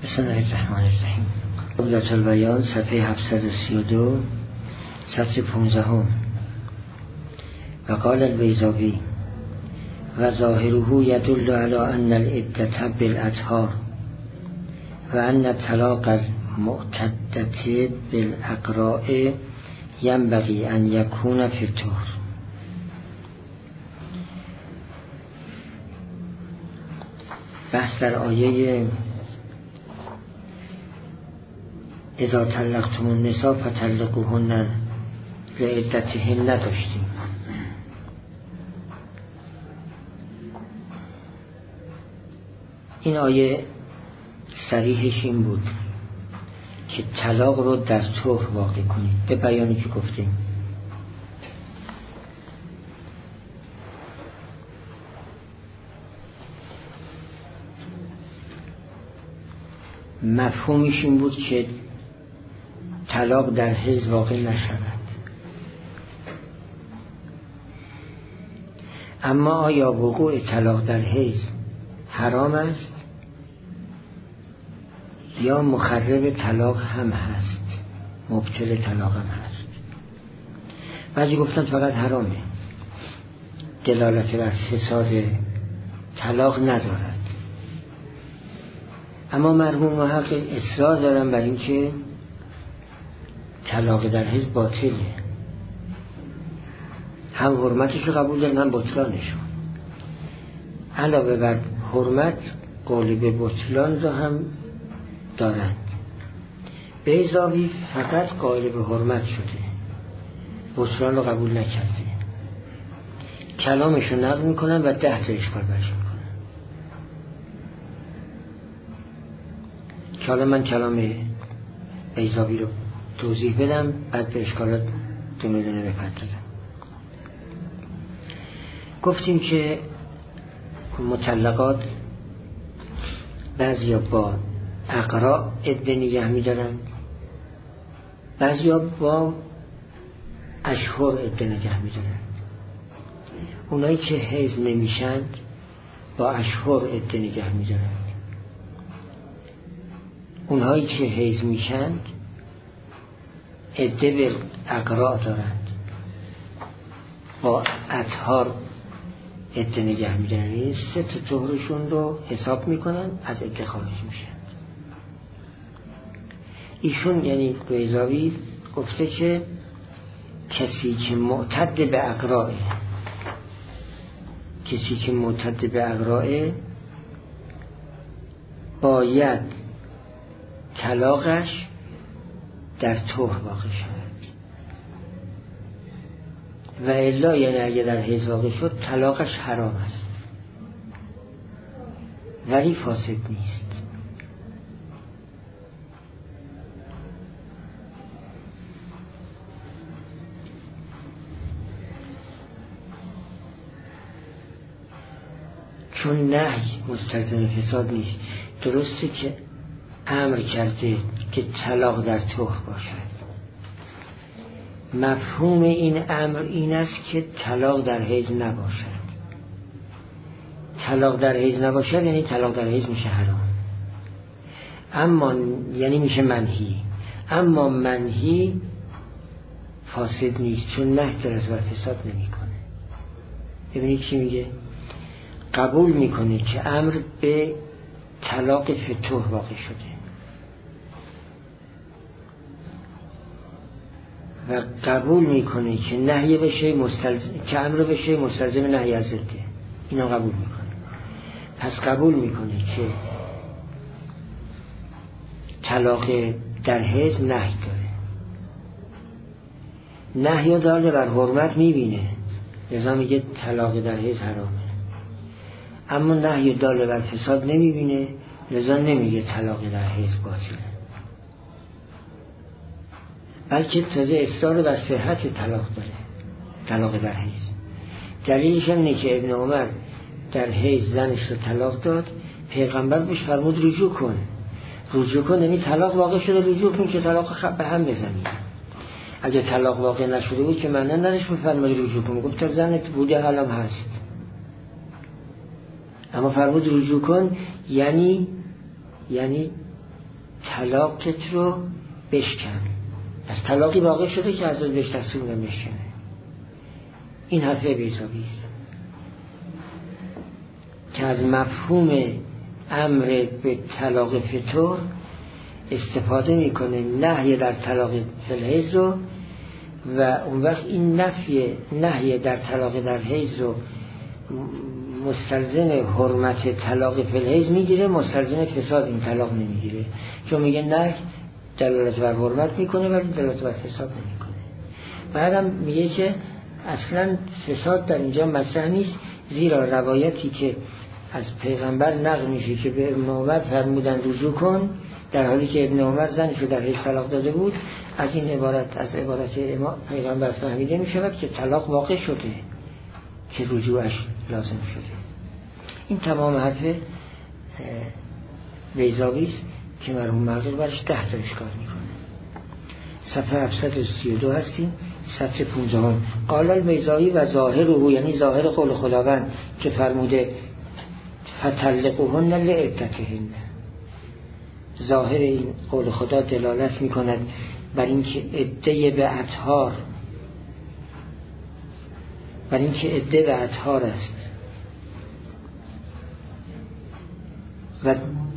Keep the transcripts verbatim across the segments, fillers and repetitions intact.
بسم الله الرحمن الرحیم. عمدة البیان صفحه هفتصد و سی و دو سطر پانزده. و قال البیضاوی و ظاهره يدل على ان العدة بالاطهار و ان طلاق المعتدة بالاقراء ينبغي ان يكون في الطهر. بحث در آیه اذا طلقتم النساء فطلقوهن لعدتهن نداشتیم. این آیه صریحش این بود که طلاق رو در طهر واقع کنید، به بیانی که گفتیم. مفهومش این بود که طلاق در حیض واقع نشود. اما آیا وقوع طلاق در حیض حرام است یا مخرب طلاق هم هست، مبطل طلاق هم هست؟ بعضی گفتن فقط حرامه، دلالت بر فساد طلاق ندارد. اما مرحوم محقق اصرار دارن بر این که طلاق در حیض باطله، هم حرمتش رو قبول دارن هم بطلانش رو. علاوه بر حرمت قول به بطلان رو هم دارند. بیضاوی فقط قائل به حرمت شده، بطلان رو قبول نکرده. کلامش رو نقل میکنن و ده تا اشکال برش میکنن. که حالا من کلام بیضاوی رو توضیح بدم، بعد به اشکالات دونه دونه بپردازم. گفتیم که مطلقات بعضیا با اقراء عده نگه می‌دارن، بعضیا با اشهر عده نگه می‌دارن. اونایی که حیض نمیشند با اشهر عده نگه می‌دارن. اونایی که حیض میشند عده به اقراء دارند، با اطهار عده نگه می‌دارن. این سه تا طهرشون رو حساب میکنن، از عده خارج میشن. ایشون یعنی بیضاوی گفته که کسی که معتد به اقراء، کسی که معتد به اقراء باید طلاقش در طهر واقع شود، و الا یعنی اگه در حیض واقع شد طلاقش حرام است ولی فاسد نیست. چون نهی مستلزم فساد نیست. درسته که امر کرده که طلاق در طهر باشد، مفهوم این امر این است که طلاق در حیض نباشد. طلاق در حیض نباشد یعنی طلاق در حیض میشه حرام، اما یعنی میشه منهی. اما منهی فاسد نیست، چون نهی در از فساد نمیکنه. ببینید چی میگه؟ قبول میکنه که امر به طلاق فتوح واقع شده و قبول میکنه که نهی بشه مستلزم، که امر بشه مستلزم نهی از ضده. اینو قبول میکنه. پس قبول میکنه که طلاق در حیض نهی داره. نهی داره بر حرمت میبینه، لذا میگه طلاق در حیض حرامه. اما نهی داره بر فساد نمیبینه، لذا نمیگه طلاق در حیض باطله، بلکه تازه اصرار بر صحت طلاق داره، طلاق در حیض. دلیلش اینه که ابن عمر در حیض زنش رو طلاق داد، پیغمبر بهش فرمود رجوع کن. رجوع کن یعنی طلاق واقع شده، رجوع کن که طلاق خب به هم بزنید. اگه طلاق واقع نشده بود که معنی نداشت فرمود رجوع کن، گفت تا زنت بوده حالم هست. اما فرمود رجوع کن یعنی یعنی طلاقت رو بشکن. از طلاقی واقع شده که حضرت بهش دستور میدن بشکنه. این حرف بیضابی است که از مفهوم امر به طلاق فطور استفاده میکنه نهی در طلاق فی الحیض رو، و اون وقت این نفی نهی در طلاق در حیض رو مستلزم حرمت طلاق فی الحیض میگیره، مستلزم فساد این طلاق نمیگیره، چون میگه نه دلالت بر حرمت میکنه ولی دلالت بر فساد نمیکنه. بعدم میگه که اصلا فساد در اینجا مطرح نیست، زیرا روایتی که از پیغمبر نقل میشه که به ابن عمر فرمودن رجوع کن، در حالی که ابن عمر زنش رو در حیض طلاق داده بود، از این عبارت از عبارت پیغمبر فهمیده میشود که طلاق واقع شده که رجوعش لازم شده. این تمام حرف بیضاوی است که مرحوم معذور برش ده تا اشکال میکنه. صفحه هفتصد و سی و دو هستیم، سطر پانزده. قال البیضاوی و ظاهره، یعنی ظاهر قول خداوند که فرموده فطلقوهن لعدتهن، ظاهر این قول خدا دلالت میکند بر اینکه عده به اطهار بر اینکه عده به اطهار است و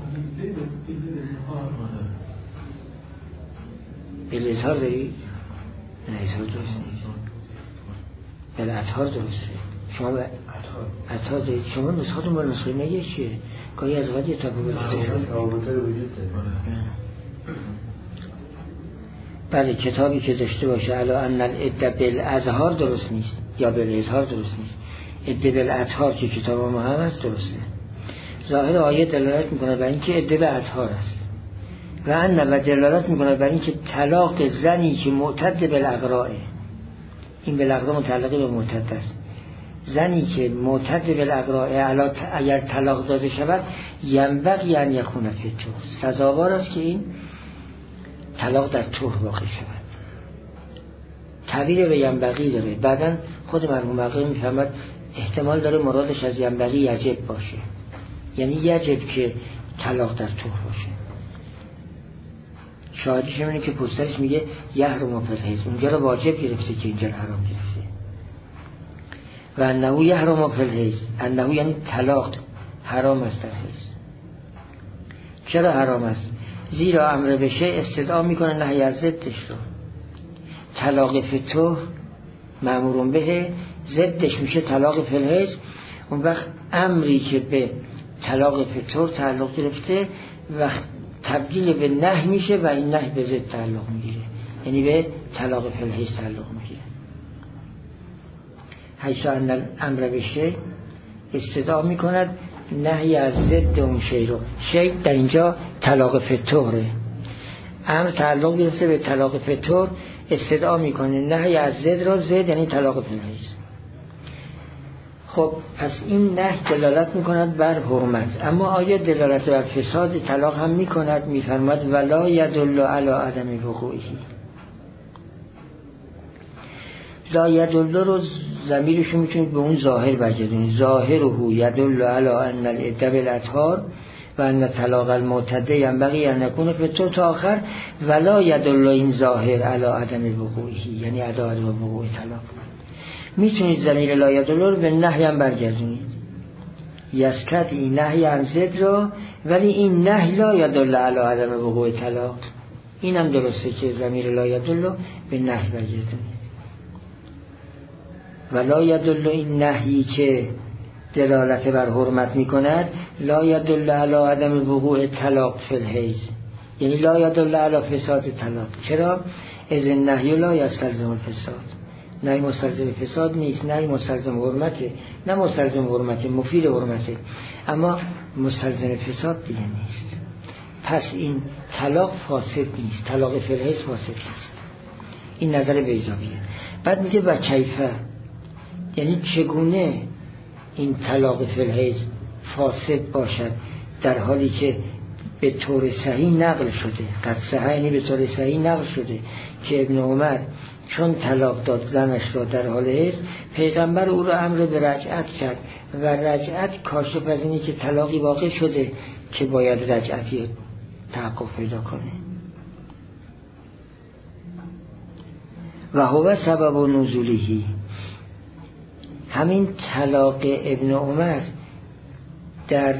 به اظهار داری؟ نه اظهار درست نیست، به اطهار درسته. شما به اطهار دارید، شما نسخاتون با نسخه نگه چیه؟ گاهی از وقت یه تفاوت بله کتابی که داشته باشه علا ان العده بالازهار درست نیست یا بالاظهار درست نیست، عده بالاطهار که کتاب ما هم هست درسته. ظاهر آیه دلالت میکنه بر اینکه عده به اطهار است و ان و دلالت میکنه بر اینکه طلاق زنی که معتد بالاغراء، این بالاغراء متعلق به معتد است، زنی که معتد بالاغراء اگر طلاق داده شود ینبغی ان یکون فی الطهر، سزاوار است که این طلاق در طهر واقع شود. تعبیر به ینبغی داره، بعدن خود مرحوم بقیه میفهمد احتمال داره مرادش از ینبغی یجب باشه، یعنی یجب که طلاق در طهر باشه. شاهدش اینه که پسترش میگه یحرم فی الحیض، اونجا رو واجب گرفته که اینجا رو حرام گرفته. و انه یحرم فی الحیض، انه یعنی طلاق حرام است در حیض. چرا حرام است؟ زیرا امر به شیء استدعا میکنه نهی از ضدش رو. طلاق فی الطهر مأمور به، ضدش میشه طلاق فی الحیض. اون وقت امری که به طلاق فی الطهر تعلق گرفته و تبدیل به نهی میشه و این نهی به ضد تعلق میگیره، یعنی به طلاق فی الحیض تعلق میگیره. حیث ان الامر به شیء استدعا میکند نهی از ضد اون شیء رو. شیء در اینجا طلاق فی الطهره، امر تعلق گرفته به طلاق فی الطهر، استدعا میکنه نهی از ضد را، ضد یعنی طلاق فی الحیض. خب پس این نهی دلالت میکند بر حرمت، اما آیا دلالت بر فساد طلاق هم میکند؟ میفرماد ولا یدل علی عدم وقوعه. لا یدل رو ضمیرشو میتونید به اون ظاهر برگردونید، ظاهره یدل علی ان العده بالاطهار و ان طلاق المعتده ینبغی ان یکون فی الطهر تا آخر، ولا یدل این ظاهر علی عدم وقوعه، یعنی عدم وقوع طلاق. میتونید ضمیر لا یدل رو به نهی هم برگردونید، یسکت این نهی عن ضد رو، ولی این نهی لا یدل علی عدم وقوع طلاق، این هم درسته که ضمیر لا یدل رو به نهی برگردونید. ولا یدل این نهی که دلالت بر حرمت میکند لا یدل علی عدم وقوع طلاق فی الحیض، یعنی لا یدل علی فساد طلاق. چرا؟ از النهی لا یستلزم الفساد، نه مستلزم فساد نیست، نه مستلزم حرمته، نه مستلزم حرمته، مفید حرمته، اما مستلزم فساد دیگه نیست. پس این طلاق فاسد نیست، طلاق فی الحیض فاسد نیست. این نظر بیضاویه. بعد میگه و کیفه، یعنی چگونه این طلاق فی الحیض فاسد باشد در حالی که به طور صحیح نقل شده، قد صحیح یعنی به طور صحیح نقل شده که ابن عمر چون طلاق داد زنش را در حال حیض، پیغمبر او را امر به رجعت کرد و رجعت کاشف از اینی که طلاقی واقع شده که باید رجعتی تحقق پیدا کنه. و هو سبب نزوله، همین طلاق ابن عمر در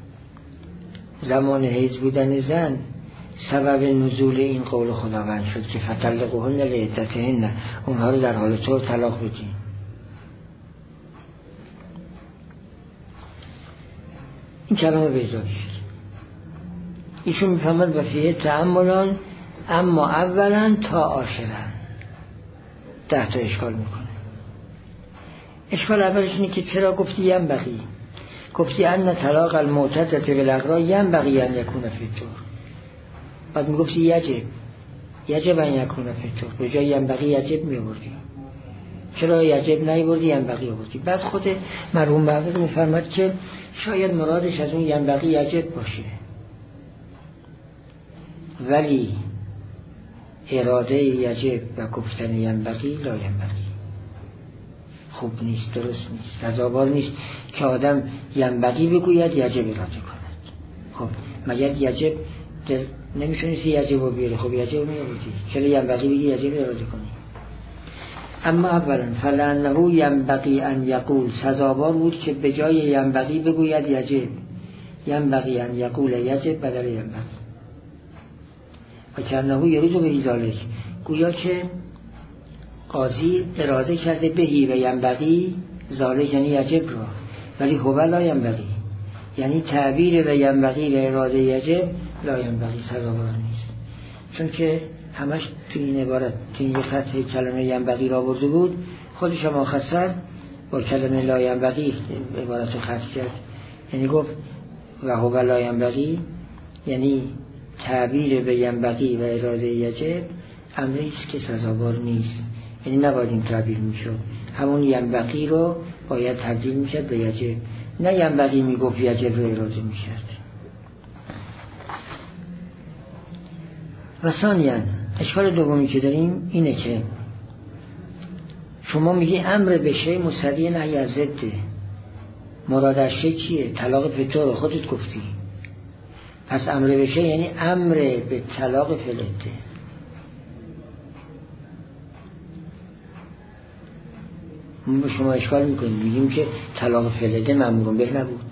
زمان حیض بودن زن سبب نزول این قول خداوند شد که فطلقوهن لعدتهن، اونها رو در حال طور طلاق بدین. این کلام بیضاوی شد. ایشون میفهمد و فیه تأملان اما اولا تا آخرن. ده تا اشکال میکنه. اشکال اولش اینه که چرا گفتی ینبغی؟ گفتی ان طلاق المعتدة بالاغراء ینبغی ان یکون فی الطهر. بعد میگفتی یجب یجب ان یکون فی الطهر، به جای ینبغی یجب میآوردی. چرا یجب نیاوردی ینبغی آوردی؟ بعد خود مرحوم معوض میفرماد که شاید مرادش از اون ینبغی یجب باشه، ولی اراده یجب و گفتن ینبغی لا ینبغی خوب نیست، درست نیست، سزاوار نیست که آدم ینبغی بگوید یجب اراده کند. خب مگر یجب نمیشونیستی یجب رو بیاری؟ خب یجب میآوردی، چرا ینبغی بگی یجب اراده کنی؟ اما اولا فلانه ینبغی ان یقول، سزاوار بود که به جای ینبغی بگوید یجب، ینبغی ان یقول یجب بدل ینبغی. و کنه یرید به ذالک، گویا که قاضی اراده کرده بهی و ینبغی ذالک یعنی یجب را، ولی هو لا ینبغی، یعنی تعبیر و ینبغی و اراده یجب لا ینبغی سزاوار نیست، چون که همش تو این عبارت تو این فتح کلمه ینبغی را برده بود، خودش هم آخر با کلمه لا ینبغی عبارت رو خط کرد، یعنی گفت و هو لا ینبغی، یعنی تعبیر به ینبغی و اراده یجب امری است که سزاوار نیست، یعنی نباید این تعبیر میشد، همون ینبغی رو باید تبدیل میشد به یجب، نه ینبغی میگفت یجب رو اراده میشد. و ثانیاً اشکال دومی که داریم اینه که شما میگی امر به شی مستدی نهی از ضده، مراد از شی چیه؟ طلاق فطور رو خودت گفتی، پس امر به شی یعنی امر به طلاق فلده. ما به شما اشکال میکنیم، میگیم که طلاق فلده مأمور به نبود.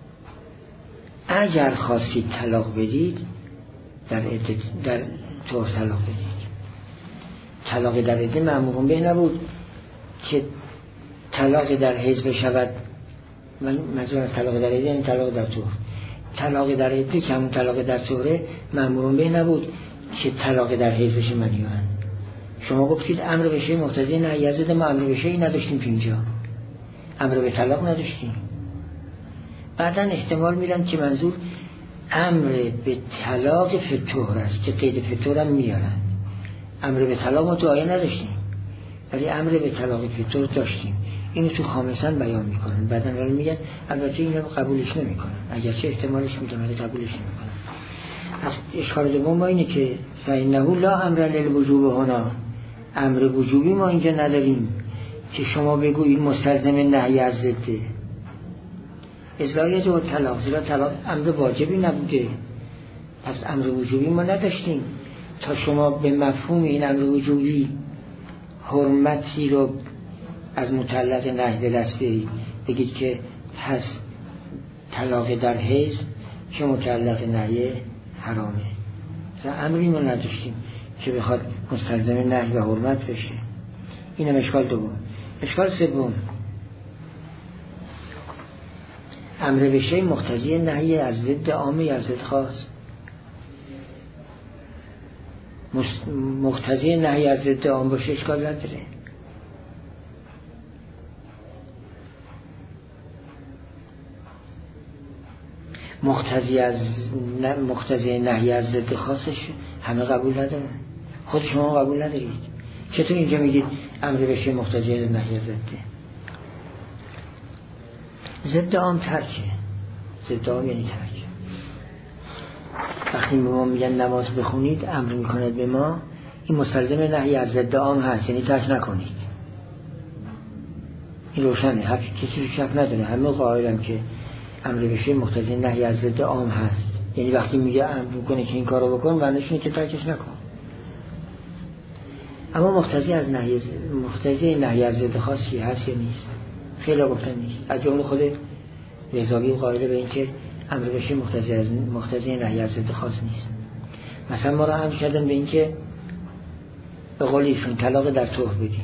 اگر خواستید طلاق بدید در در طور طلاق بدید. طلاق در عده مأمور به نبود که طلاق در حیض بشود، من منظور از طلاق در عده یعنی طلاق در طور. طلاق در عده که همون طلاق در طوره مأمور به نبود که طلاق در حیض بشه منیوان. شما گفتید امر به شی مقتضی نهی از ضد، ما امر به شی نداشتیم که اینجا امر به طلاق نداشتیم. بعدن احتمال میرن که منظور امر به طلاق فطور است که قید فطور هم میارن. امر به طلاق ما تو آیه نداشتیم، ولی امر به طلاق فطور داشتیم. اینو تو خامسن بیان میکنن، بعدن ولی میگن البته اینو قبولش نمیکنن، اگرچه احتمالش میدونن ولی قبولش نمیکنن. از اشکال دوم ما اینه که فإنه لا امر للوجوب هنا، امر وجوبی ما اینجا نداریم که شما بگویید مستلزم نهی از ضده. اصلاحیت و طلاق، زیرا طلاق امر واجبی نبوده، پس امر وجوبی ما نداشتیم تا شما به مفهوم این امر وجوبی حرمتی رو از مطلق نهی به دست بیارید، بگید که پس طلاق در حیض که مطلق نهی حرامه. مثلا امری ما نداشتیم که بخواد مستلزم نهی و حرمت بشه. اینم اشکال دوم. اشکال سوم، امر به شی مقتضی نهی از ضد عام یا ضد خاص. مقتضی نهی از ضد عام باشه اشکال نداره. مقتضی از مقتضی نهی از ضد خاصش همه قبول ندارن، خود شما قبول ندارید. چطور اینجا میگید امر به شی مقتضی نهی از ضد؟ ضد عام ترکه، ضد عام یعنی ترک. وقتی به ما میگن نماز بخونید امر میکند به ما، این مستلزم نهی از ضد عام هست، یعنی ترک نکنید. این روشنه، هر کسی رو شک نداره، همه قائلن که امر به شی مقتضی نهی از ضد عام هست. یعنی وقتی میگه امر میکنه که این کارو بکن معنیش اینه که ترکش نکن. اما مقتضی از نهی مقتضی نهی از ضد خاصی هست یا نیست؟ خیلی گفتن نیست. از جمله خود بیضاوی قائل به این که امر بشه مقتضی از مقتضی نهی از ضد خاص نیست. مثلا ما را امر کردن به این که به قول ایشون طلاق در طهر بدیم،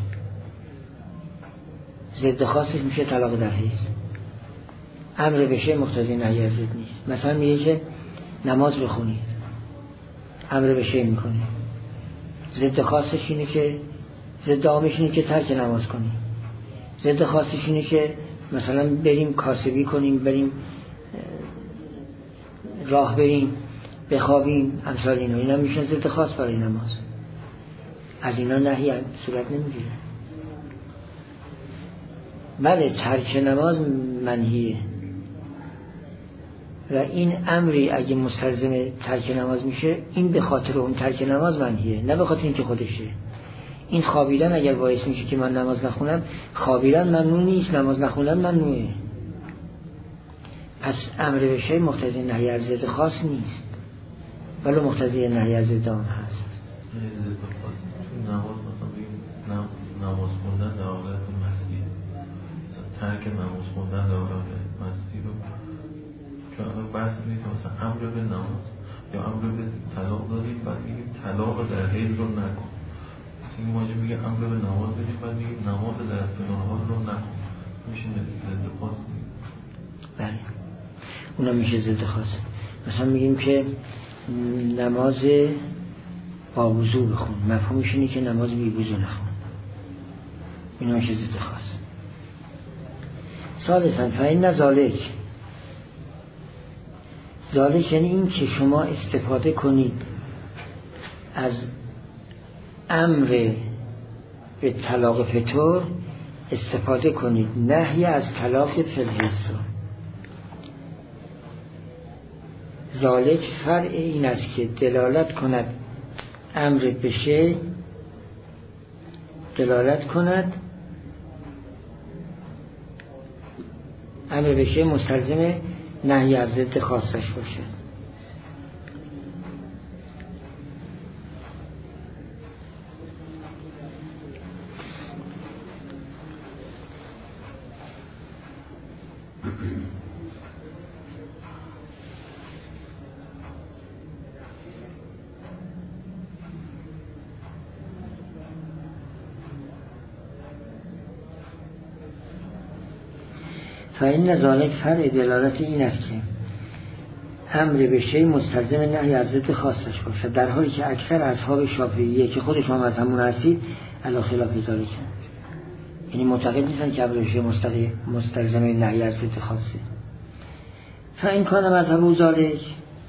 ضد خاصش میشه طلاق در حیض. امر بشه مقتضی نهی از ضد نیست. مثلا میگه که نماز بخونید، امر بشه میکنه، ضد خاصش اینه که ضد عامش اینه که ترک نماز کنیم، ضد خاصش اینه که مثلا بریم کاسبی کنیم، بریم راه بریم، بخوابیم، امثال اینا. اینا میشن ضد خاص برای نماز. از اینا نهی صورت نمیگیره. بله ترک نماز منهیه و این امری اگه مستلزم ترک نماز میشه، این به خاطر اون ترک نماز منهیه، نه به خاطر اینکه خودشه. این خوابیدن اگر باعث میشه که من نماز نخونم، خوابیدن ممنوع نیست، نماز نخونم ممنوعه. پس امر به شی مقتضی نهی از ضد خاص نیست، ولی مقتضی نهی از ضد عام هست. نماز مثلا بگیم نماز خوندن در حالت مستی، ترک نماز خوندن در حالت مستی رو که الان بحث اینه که مثلا امر به نماز یا امر به طلاق دادیم، بعد میگیم طلاق در حیض رو نکن. مثلا این واجب میگه امر به نماز بدیم، بعد میگیم نماز در فلان حال رو نکن. میشه ضد خاص نیست. بله اونا میشه ضد خاص. مثلا میگیم که نماز با وضو بخون، مفهومش اینه که نماز بی وضو نخون. اینا میشه ضد خاص. ثالثاً فإن ذلک، ذلک یعنی این که شما استفاده کنید از امر به طلاق فطور، استفاده کنید نهی از طلاق فلحیث رو. ذلک فرع این است که دلالت کند امر بشه، دلالت کند امر بشه مستلزم نهی از ضد خاصش باشه. فإن ذلک فرع دلالت این است که امر به شی مستلزم نهی از ضد خاصش باشه، در حالی که اکثر اصحاب شافعیه که خود شما از همون هستید علی خلاف ذلک، یعنی معتقد نیستن که امر به شی مستلزم نهی از ضد خاصه. فإن کان مذهب ذلک،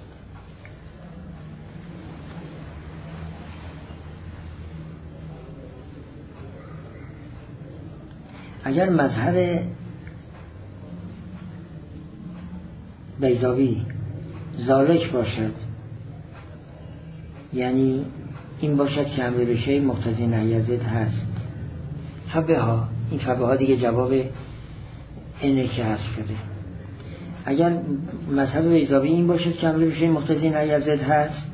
اگر مذهب بیضاوی ذالک باشد، یعنی این باشد که امر به شی مقتضی نهی از ضد هست، فبه ها، این فبه ها دیگه جواب اینه که هست شده. اگر مذهب بیضاوی این باشد که امر به شی مقتضی نهی از ضد هست،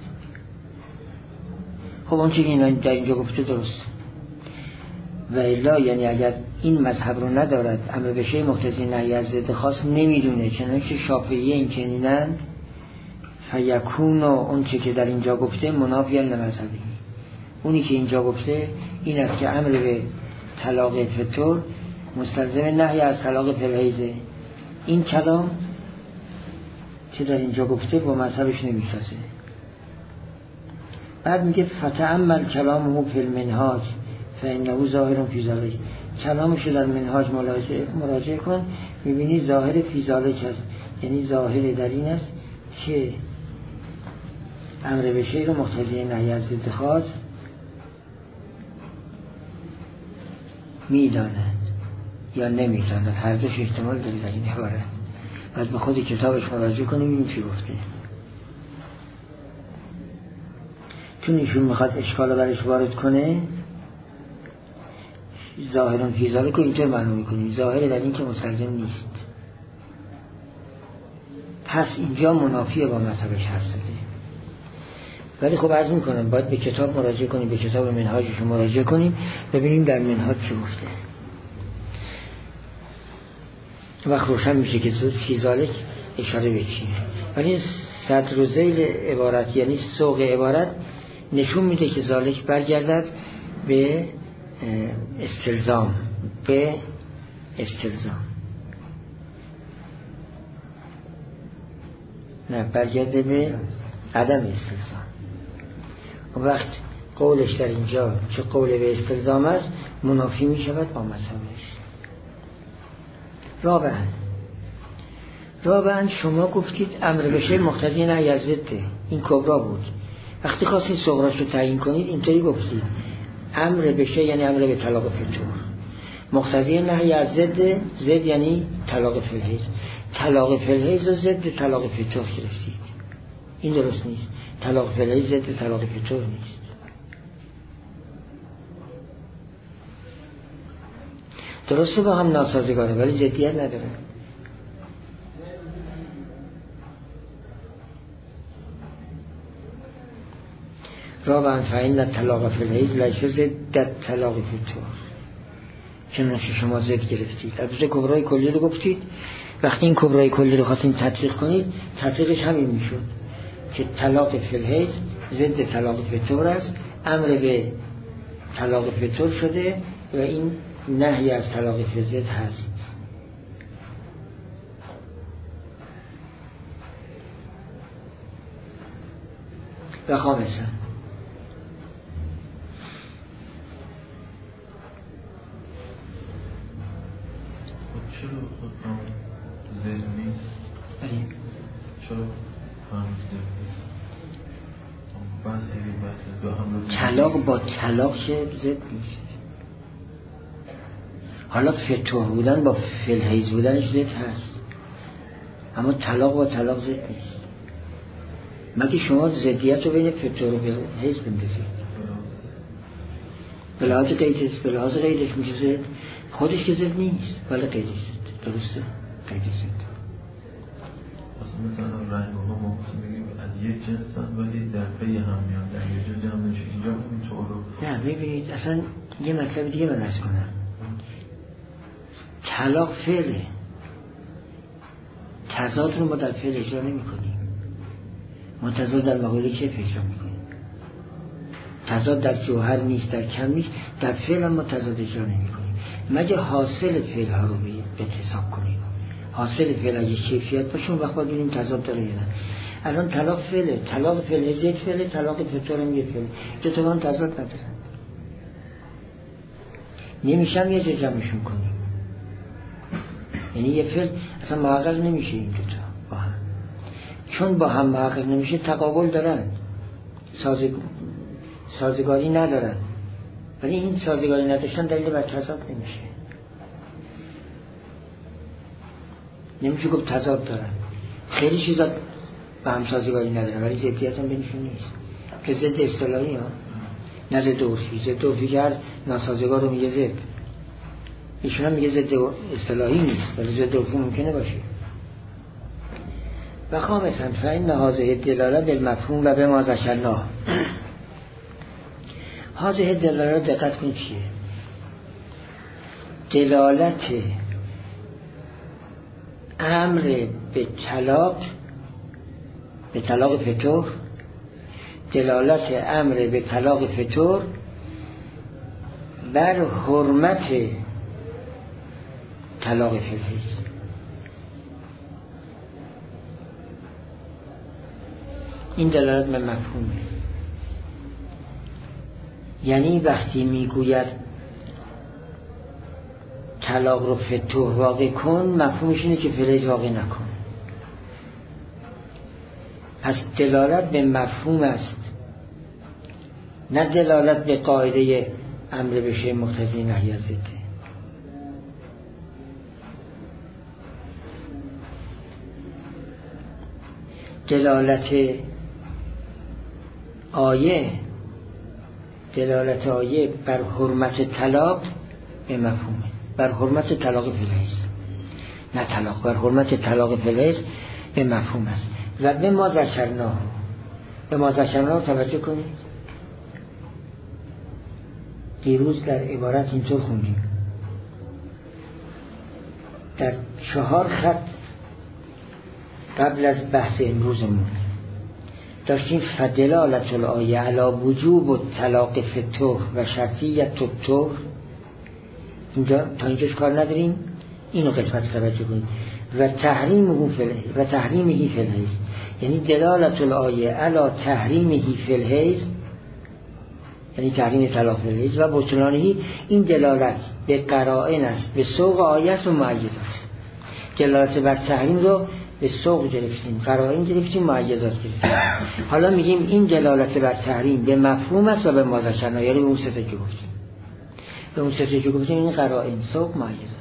خب اون چیزی که در اینجا گفته درست. و الا یعنی اگر این مذهب رو ندارد، امر به شی مقتضی نهی از ضد خاص نمیدونه، چنانکه شافعیه این چنینند، فیکون و اون چه که در اینجا گفته منافی لمذهبی، اونی که اینجا گفته این است که امر به طلاق فطور مستلزم نهی از طلاق فلحیزه. این کلام که در اینجا گفته با مذهبش نمیسازه. بعد میگه فتأمل کلامه فی المنهاج فإنه ظاهر فی ذلک، کلامش در منهاج مراجعه کن، میبینی ظاهر فی ذلک است، یعنی ظاهر در این است که امر به شی رو مقتضی نهی از ضد خاص میداند یا نمیداند، هر دوش احتمال داره در این عبارت. بعد به خود کتابش مراجعه کنیم ببینیم چی گفته. چون ایشون میخواد اشکال رو برش وارد کنه، ظاهرون فی ذلک رو اینطور معنی میکنیم، ظاهر در این که مستلزم نیست. پس اینجا منافی با مذهبش حرف زده. ولی خب عرض میکنم باید به کتاب مراجعه کنیم، به کتاب منهاجش مراجعه کنیم ببینیم در منهاج چی گفته. وقت روشن میشه که فی ذالک اشاره به چیه. ولی صدر و ذیل عبارت یعنی سوق عبارت نشون میده که ذالک برگردد به استلزام، به استلزام، نه برگرده به عدم استلزام. وقت قولش در اینجا که قول به استلزام است منافی می شود با مذهبش. رابعاً رابعاً شما گفتید امر بشه مقتضی نهی از ضده، این کبرا بود. وقتی خواستید صغراش رو تعیین کنید اینطوری گفتید امر بشه یعنی امر به طلاق فتور، مقتضی نهی از ضد، ضد یعنی طلاق فی الحیض، طلاق فی الحیض و ضد طلاق فتور گرفتید. این درست نیست. طلاق فی الحیض ضد طلاق فتور نیست. درسته با هم ناسازگاره ولی ضدیت نداره. رابعاً فإن طلاق فی الحیض لیس ضد طلاق فتور، چنانچه شما ضد گرفتید. البته کبرای کلی رو گفتید، وقتی این کبرای کلی رو خواستین تطبیق کنید تطبیقش همین میشد که طلاق فی الحیض ضد طلاق فتور است، امر به طلاق فتور شده و این نهی از طلاق فی ضد هست. و خامسا چرا خودم زد نیست؟ بله چرا هم زد نیست؟ بس این بحث دو هم طلاق با طلاق چه زد نیست. حالا فتور بودن با فی الحیض بودنش زد هست، اما طلاق با طلاق زد نیست. مگه شما زدیت رو بین فتور و فی الحیض بندازید؟ به لحاظ قیدش به لحاظ قیدش میشه زد، خودش که زد نیست ولی قیدش زد. درسته؟ قیدش زد. اصلا مثلا رنگ ها ما میگیم از یک جنس هم ولی در پی هم میان، در یک جا جمع نشه. اینجا اینطور رو نه ببینید اصلا یه مطلب دیگه من عرض کنم. طلاق فعله، تضاد رو ما در فعل اجرا نمی کنیم. ما تضاد در مقوله کیف اجرا می کنیم. تضاد در جوهر نیست، در کم نیست، در فعل هم ما تضاد اجرا نمی کنیم مگه حاصل فعل ها رو به حساب کنیم. حاصل فعل اگه کیفیت باشه اون وقت باید ببینیم تضاد داره یا نه. الان طلاق فعله، طلاق فعل زید فعله، طلاق فتور هم یه فعله، دو تا هم تضاد ندارن. نمیشم یه جا جمعشون کنیم، یعنی یه فعل اصلا محقق نمیشه این دوتا با هم، چون با هم محقق نمیشه تقابل دارن، سازگ... سازگاری ندارن. ولی این سازگاری نداشتن دلیل بر تضاد نمیشه. نمیشه گفت تضاد دارن، خیلی چیزا با هم سازگاری ندارن ولی ضدیت هم بینشون نیست که ضد اصطلاحی ها، نه ضد عرفی. ضد عرفی که هر ناسازگار رو میگه ضد، ایشون هم میگه ضد اصطلاحی نیست ولی ضد عرفی ممکنه باشه. و خامساً فإن هذه الدلاله بالمفهوم و بما ذکرناه. هذه الدلاله دقت کنید چیه؟ دلالت امر به طلاق، به طلاق فتور، دلالت امر به طلاق فتور بر حرمت طلاق فی الحیض. این دلالت به مفهومه. یعنی وقتی میگوید طلاق رو فتور واقع کن، مفهومش اینه که فی الحیض واقع نکن. پس دلالت به مفهوم است، نه دلالت به قاعده امر بشه مقتضی نهی از ضده. دلالت آیه دلالت آیه بر حرمت طلاق به مفهومه، بر حرمت طلاق فی الحیض، نه طلاق، بر حرمت طلاق فی الحیض. به مفهوم است. و به ما ذکرناه، به ما ذکرناه توجه کنید. دیروز در عبارت اینطور خوندیم، در چهار خط قبل از بحث امروزمون داشتیم فدلالت الآیه علی وجوب الطلاق فی الطهر و شرطیت الطهر. اینجا تا اینجاش کار نداریم، اینو قسمت توجه کنید. و تحریمه فی الحیض و تحریمه فی الحیض، یعنی دلالت الآیه علی تحریمه فی الحیض، یعنی تحریم طلاق فی الحیض و بطلانه. این دلالت به قرائن است، به سوق آیات و مؤیدات. دلالت بر تحریم رو به سوق گرفتیم، قرائن گرفتیم، مؤیدات گرفتیم. حالا میگیم این دلالت بر تحریم به مفهوم است و به ما ذکرنا، یعنی به اون سه تا که گفتیم، به اون سه تا که گفتیم، این قرائن، سوق، مؤیدات.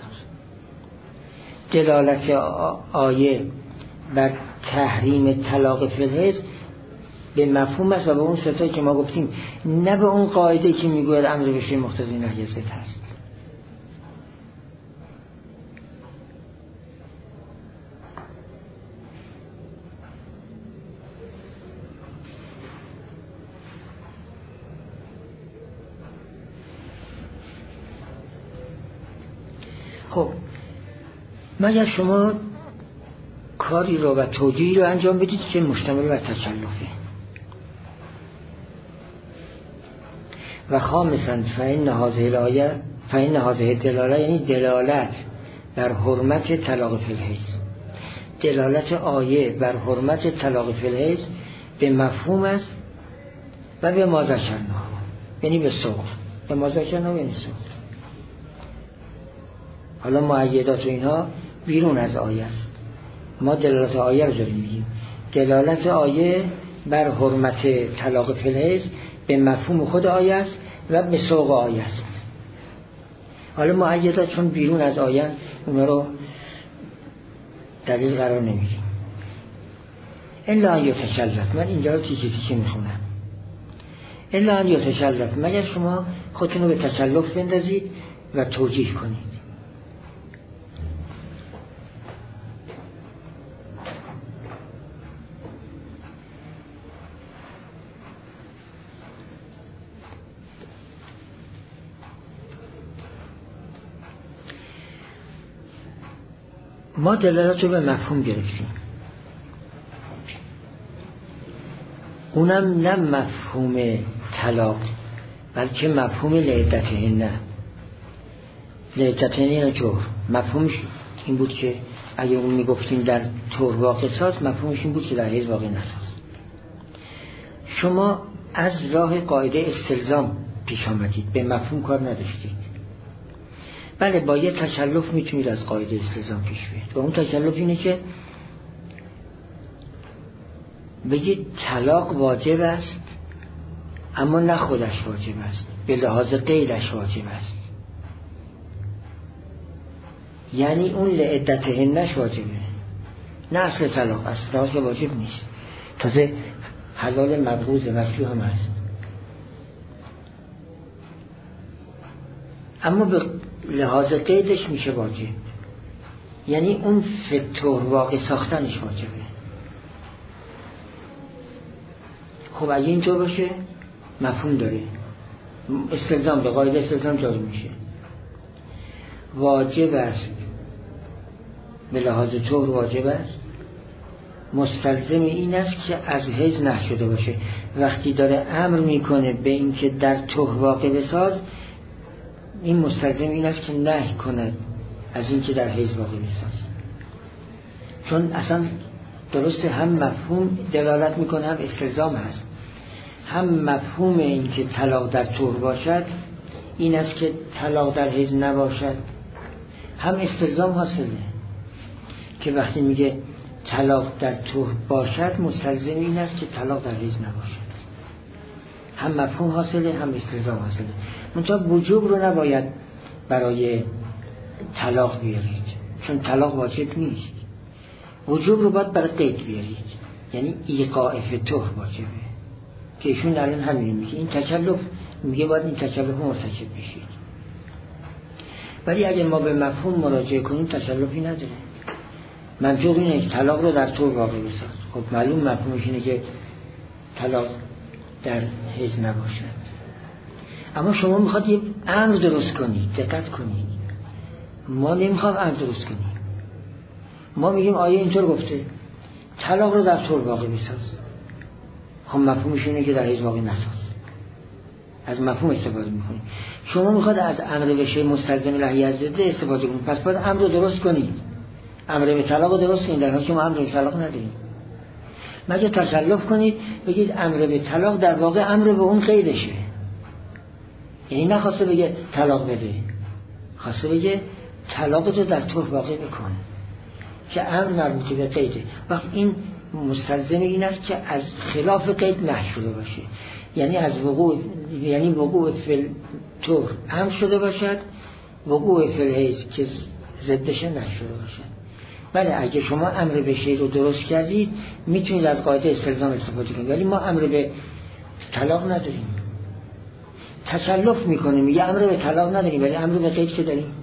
دلالت آیه بر تحریم طلاق فی الحیض به مفهوم است و به اون سه تا که ما گفتیم، نه به اون قاعده که میگوید امر به شیء مقتضی نهی ضد است. خب مگر شما کاری رو و توجیهی رو انجام بدید که مشتمل بر تکلفه. و خامساً فإن هذه الآیه فإن هذه الدلاله، یعنی دلالت بر حرمت طلاق فی الحیض، دلالت آیه بر حرمت طلاق فی الحیض به مفهوم است و به ما ذکرنا، یعنی به سوق. به ما ذکرنا یعنی سوق. حالا مؤیدات و اینها بیرون از آیه است، ما دلالت آیه رو داریم میگیم. دلالت آیه بر حرمت طلاق فی الحیض به مفهوم خود آیه است و به سوق آیه است. حالا مؤیدات چون بیرون از آیه، اونا رو دلیل قرار نمیدیم. الا ان یتکلف، من اینجا رو تیکه تیکه میخونم. الا ان یتکلف، مگر شما خودتون رو به تکلف بندازید و توجیه کنید. ما دلالت رو به مفهوم گرفتیم، اونم نه مفهوم طلاق بلکه مفهوم لعدتهن. لعدتهن یعنی طهر. مفهومش این بود که اگه اون میگفتیم در طهر واقع ساز، مفهومش این بود که در حیض واقع نساز. شما از راه قاعده استلزام پیش آمدید، به مفهوم کار نداشتید. بله با یه تکلف میتونید از قاعده استلزام پیش بیاید و اون تکلف اینه که بگید طلاق واجب است اما نه خودش واجب است، به لحاظ قیدش واجب است. یعنی اون لعدتهنش واجبه، نه اصل طلاق، اصل طلاق واجب نیست، تازه حلال مبغوض مفجوع هم هست، اما به لحاظ قیدش میشه واجب. یعنی اون فتور واقع ساختنش واجبه. خب اگه اینطور باشه مفهوم داره، استلزام به قاعده استلزام جاری میشه. واجب است به لحاظ طهر واجب است، مستلزم این است که از حیض نه شده باشه. وقتی داره امر میکنه به این که در طهر واقع بساز، این مستلزم این است که نهی کند از این که در حیض واقع بساز. چون اصلا درسته هم مفهوم دلالت میکنه هم استلزام هست. هم مفهوم این که طلاق در طهر باشد این است که طلاق در حیض نباشد، هم استلزام حاصله که وقتی میگه طلاق در طهر باشد مستلزم این است که طلاق در حیض نباشد. هم مفهوم حاصله هم استلزام حاصله. منتها وجوب رو نباید برای طلاق بیارید، چون طلاق واجب نیست. وجوب رو باید برای قید بیارید، یعنی ایقاع فی طهر واجبه، که ایشون الان همین میگه. این تکلف میگه باید این تکلف مرتکب بشید. ولی اگه ما به مفهوم مراجعه کنیم تکلفی نداره. منطق اینه که طلاق رو در طور واقع بساز. خب معلوم مفهومش اینه که طلاق در حیض نباشد. اما شما میخواد یه امر درست کنید. دقت کنید، ما نمیخوام امر درست کنیم. ما میگیم آیه اینطور گفته طلاق رو در طور واقع بساز. خب مفهومش اینه که در حیض واقع نساز. از مفهوم استفاده میکنید. شما میخواد از امر بشه مستلزم نهی از ضد استفاده کنید، پس باید امر رو درست کنید. امر به طلاق رو درست کنید، در حالی که ما امر به طلاق نداریم. مگه تکلف کنید بگید امر به طلاق در واقع امر به اون قیدشه. یعنی نخواسته بگه طلاق بده، خواسته بگه طلاق رو در طور واقع بکن که امر مربوط به قیده. وقت این مستلزم این است که از خلاف قید نهی شده باشه، یعنی از وقوع، یعنی وقوع فی طور امر شده باشد، وقوع فی الحیض که ضدش نهی شده باشد. بله اگه شما امر به شی رو درست کردید میتونید از قاعده استلزام استفاده کنید، ولی ما امر به طلاق نداریم. تکلف میکنه میگه امر به طلاق نداریم ولی امر به قید که داریم.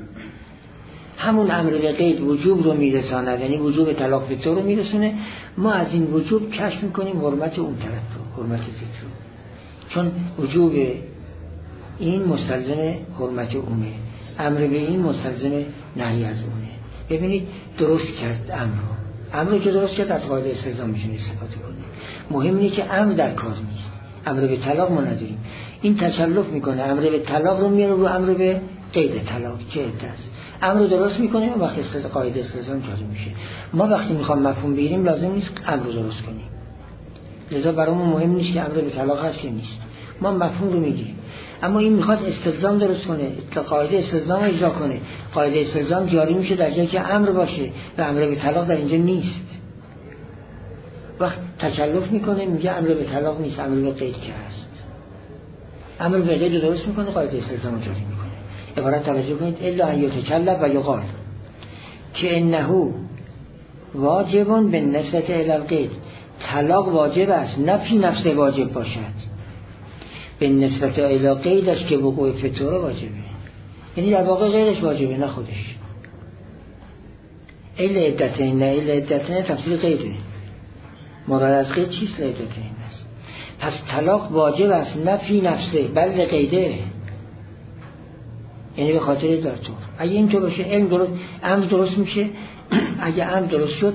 همون امر به قید وجوب رو میرساند، یعنی وجوب طلاق به طور رو میرسونه. ما از این وجوب کشف میکنیم حرمت اون طرف رو، حرمت ضد رو، چون وجوب این مستلزم حرمت اونه، امر به این مستلزم نهی از اونه. ببینید درست کرد امر رو، امر که درست کرد از قاعده استلزام میشونه استفاده کنید. مهم اینه که امر در کار نیست. امر به طلاق ما نداریم. این تکلف میکنه امر به طلاق رو میاره رو امر به قید طلاق که است. امر رو درست میکنیم و وقتی استفاده قاعده استلزام جاری میشه. ما وقتی میخوام مفهوم بگیریم لازم نیست امر رو درست کنیم. لذا برامون مهم نیست که امر به طلاق هست یا نیست. ما مفهوم رو میگیریم. اما این میخواد استلزام درست کنه، قاعده استلزام اجرا کنه. قاعده استلزام جاری میشه در جایی که امر باشه و امر به طلاق در اینجا نیست. وقت تکلف میکنه میگه امر به طلاق نیست، امر به قید که هست. امر به قید درست میکنه، قاعده استلزام جاری میکنه. عبارت توجه کنید الا ان یتکلف و یقال که انه واجبون به نسبت الی القید. طلاق واجب است، نه فی نفس واجب باشد، به نسبت الی قیدش که وقوع فتوه واجبه. یعنی در واقع غیرش واجبه نه خودش. ایل عدتین نه ایل عدتین تفسیر قیده. مراد از قید چیست؟ عدتین است. پس طلاق واجب است نه فی نفسه بل قیده، یعنی به خاطر در طور. اگه این طور باشه علم درست، امر درست میشه. اگه امر درست شد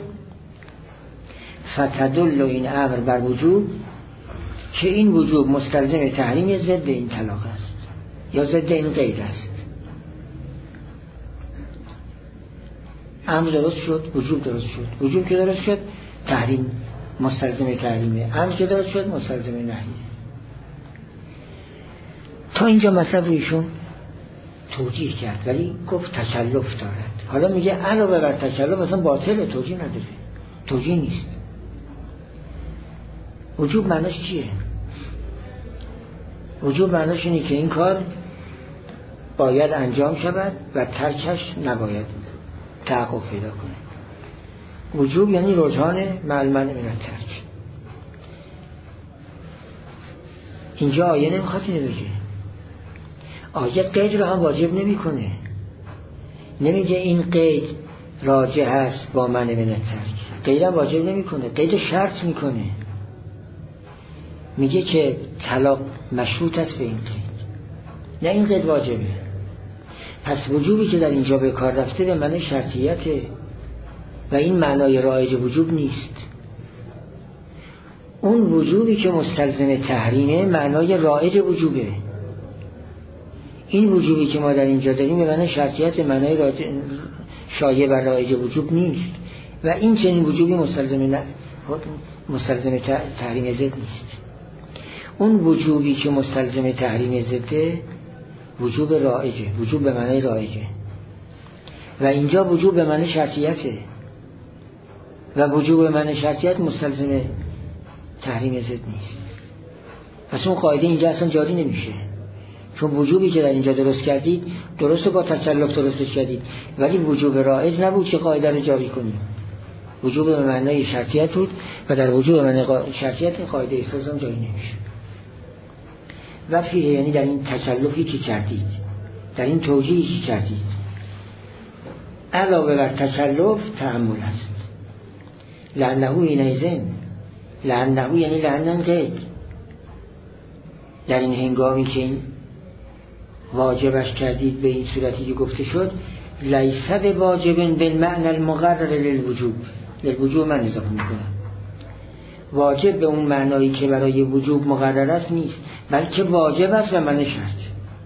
فتدل این امر بر وجوب که این وجوب مستلزم تحریم ضد این طلاق است یا ضد این قید است. امر درست شد، وجوب درست شد. وجوب که درست شد تحریم مستلزم تحریمه، امر که درست شد مستلزم نهیه. تا اینجا مطلب ایشون توجیه کرد ولی گفت تکلف دارد. حالا میگه علاوه بر تکلف اصلا باطل، توجیه نداره، توجیه نیست. وجوب معناش چیه؟ وجوب معناش اینه که این کار باید انجام شود و ترکش نباید تحقق پیدا کنه. وجوب یعنی رجحان معلومن من ترک. اینجا آیه نمیخواد اینو بگه. آیه قید رو هم واجب نمی کنه. نمیگه این قید راجع هست با من من ترک. قید هم واجب نمی کنه، قید شرط میکنه. میگه که طلاق مشروط است به این قید، نه این قید واجبه. پس وجوبی که در اینجا به کار رفته به معنی شرطیته و این معنای رایج وجوب نیست. اون وجوبی که مستلزم تحریمه معنای رایج وجوبه. این وجوبی که ما در اینجا داریم به معنی شرطیت، معنای شایع بر رایج وجوب نیست و این چنین وجوبی مستلزم نه مستلزم تحریم ضد نیست. اون وجوبی که مستلزم تحریم ضده وجوب رایجه، وجوب به معنی رایجه و اینجا وجوب به معنی شرطیته و وجوب به معنی شرطیت مستلزم تحریم ضد نیست. پس اون قاعده اینجا اصلا جاری نمیشه، چون وجوبی که در اینجا درست کردید درسته با تکلف درستش کردید ولی وجوب رایج نبود که قاعده رو جاری کنید. وجوب به معنی شرطیت بود و در وجوب به معنی شرطیت این قاعده استلزام جاری نمیشه. و فیه یعنی در این تکلفی که کردید، در این توجیهی که کردید، علاوه بر تکلف تأمل است. لعنه اینایزن، لعنه یعنی لعنن قید، در این هنگامی که این واجبش کردید به این صورتی که گفته شد، لیس به واجبن بالمعنى المقرر للوجوب، للوجوب من اضافه میکنم، واجب به اون معنایی که برای وجوب مقرر است نیست، بلکه واجب است و معنی شرط.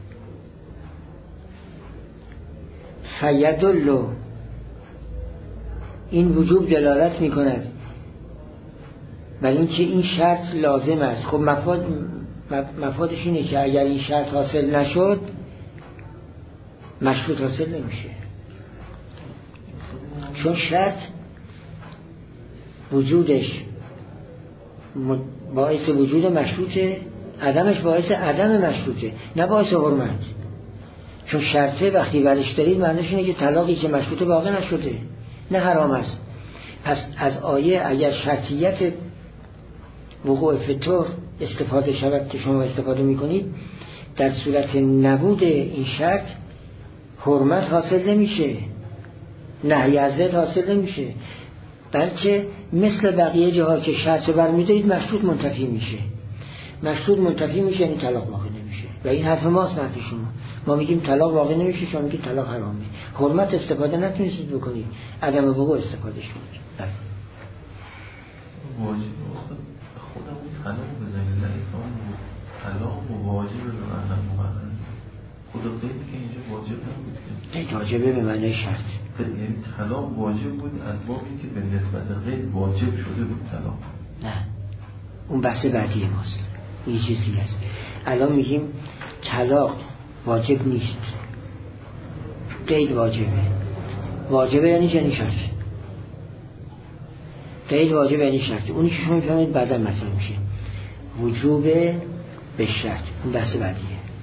فیدل، این وجوب دلالت میکند بر این که این شرط لازم است. خب مفاد مفادش اینه که اگر این شرط حاصل نشد مشروط حاصل نمیشه، چون شرط وجودش باعث وجود مشروطه، عدمش باعث عدم مشروطه، نه باعث حرمت. چون شرطه وقتی برش دارید معنیش اینه که طلاقی که مشروطه واقع نشده، نه حرام است. پس از آیه اگر شرطیت وقوع فتور استفاده شود که شما استفاده میکنید، در صورت نبود این شرط حرمت حاصل نمیشه، نهی از ضد حاصل نمیشه، بلکه مثل بقیه جاها که شرط برمیدارید مشروط منتفی میشه. مشروط منتفی میشه یعنی طلاق واقع نمیشه. و این حرف ماست، حرف شما. ما میگیم طلاق واقع نمیشه، شما میگید طلاق حرامه. حرمت استفاده نتونستید بکنید، عدم وقوع استفاده کنید. واجب خودم طلاق بزنید، طلاق و واجب به معنی مقرر. خدا قید که اینجا واجب نبود که قید واجبه به معنی شرط، یعنی طلاق واجب بود از بابی که به نسبت قید واجب شده بود طلاق. نه، اون بحث بعدی ماست، این چیزی هست. الان میگیم طلاق واجب نیست، قید واجبه. واجبه یعنی چنین شرط، قید واجبه یعنی شرط. اونی که شما میفهمید بعدا مطرح میشه، وجوب به شرط، اون بحث بعدیه.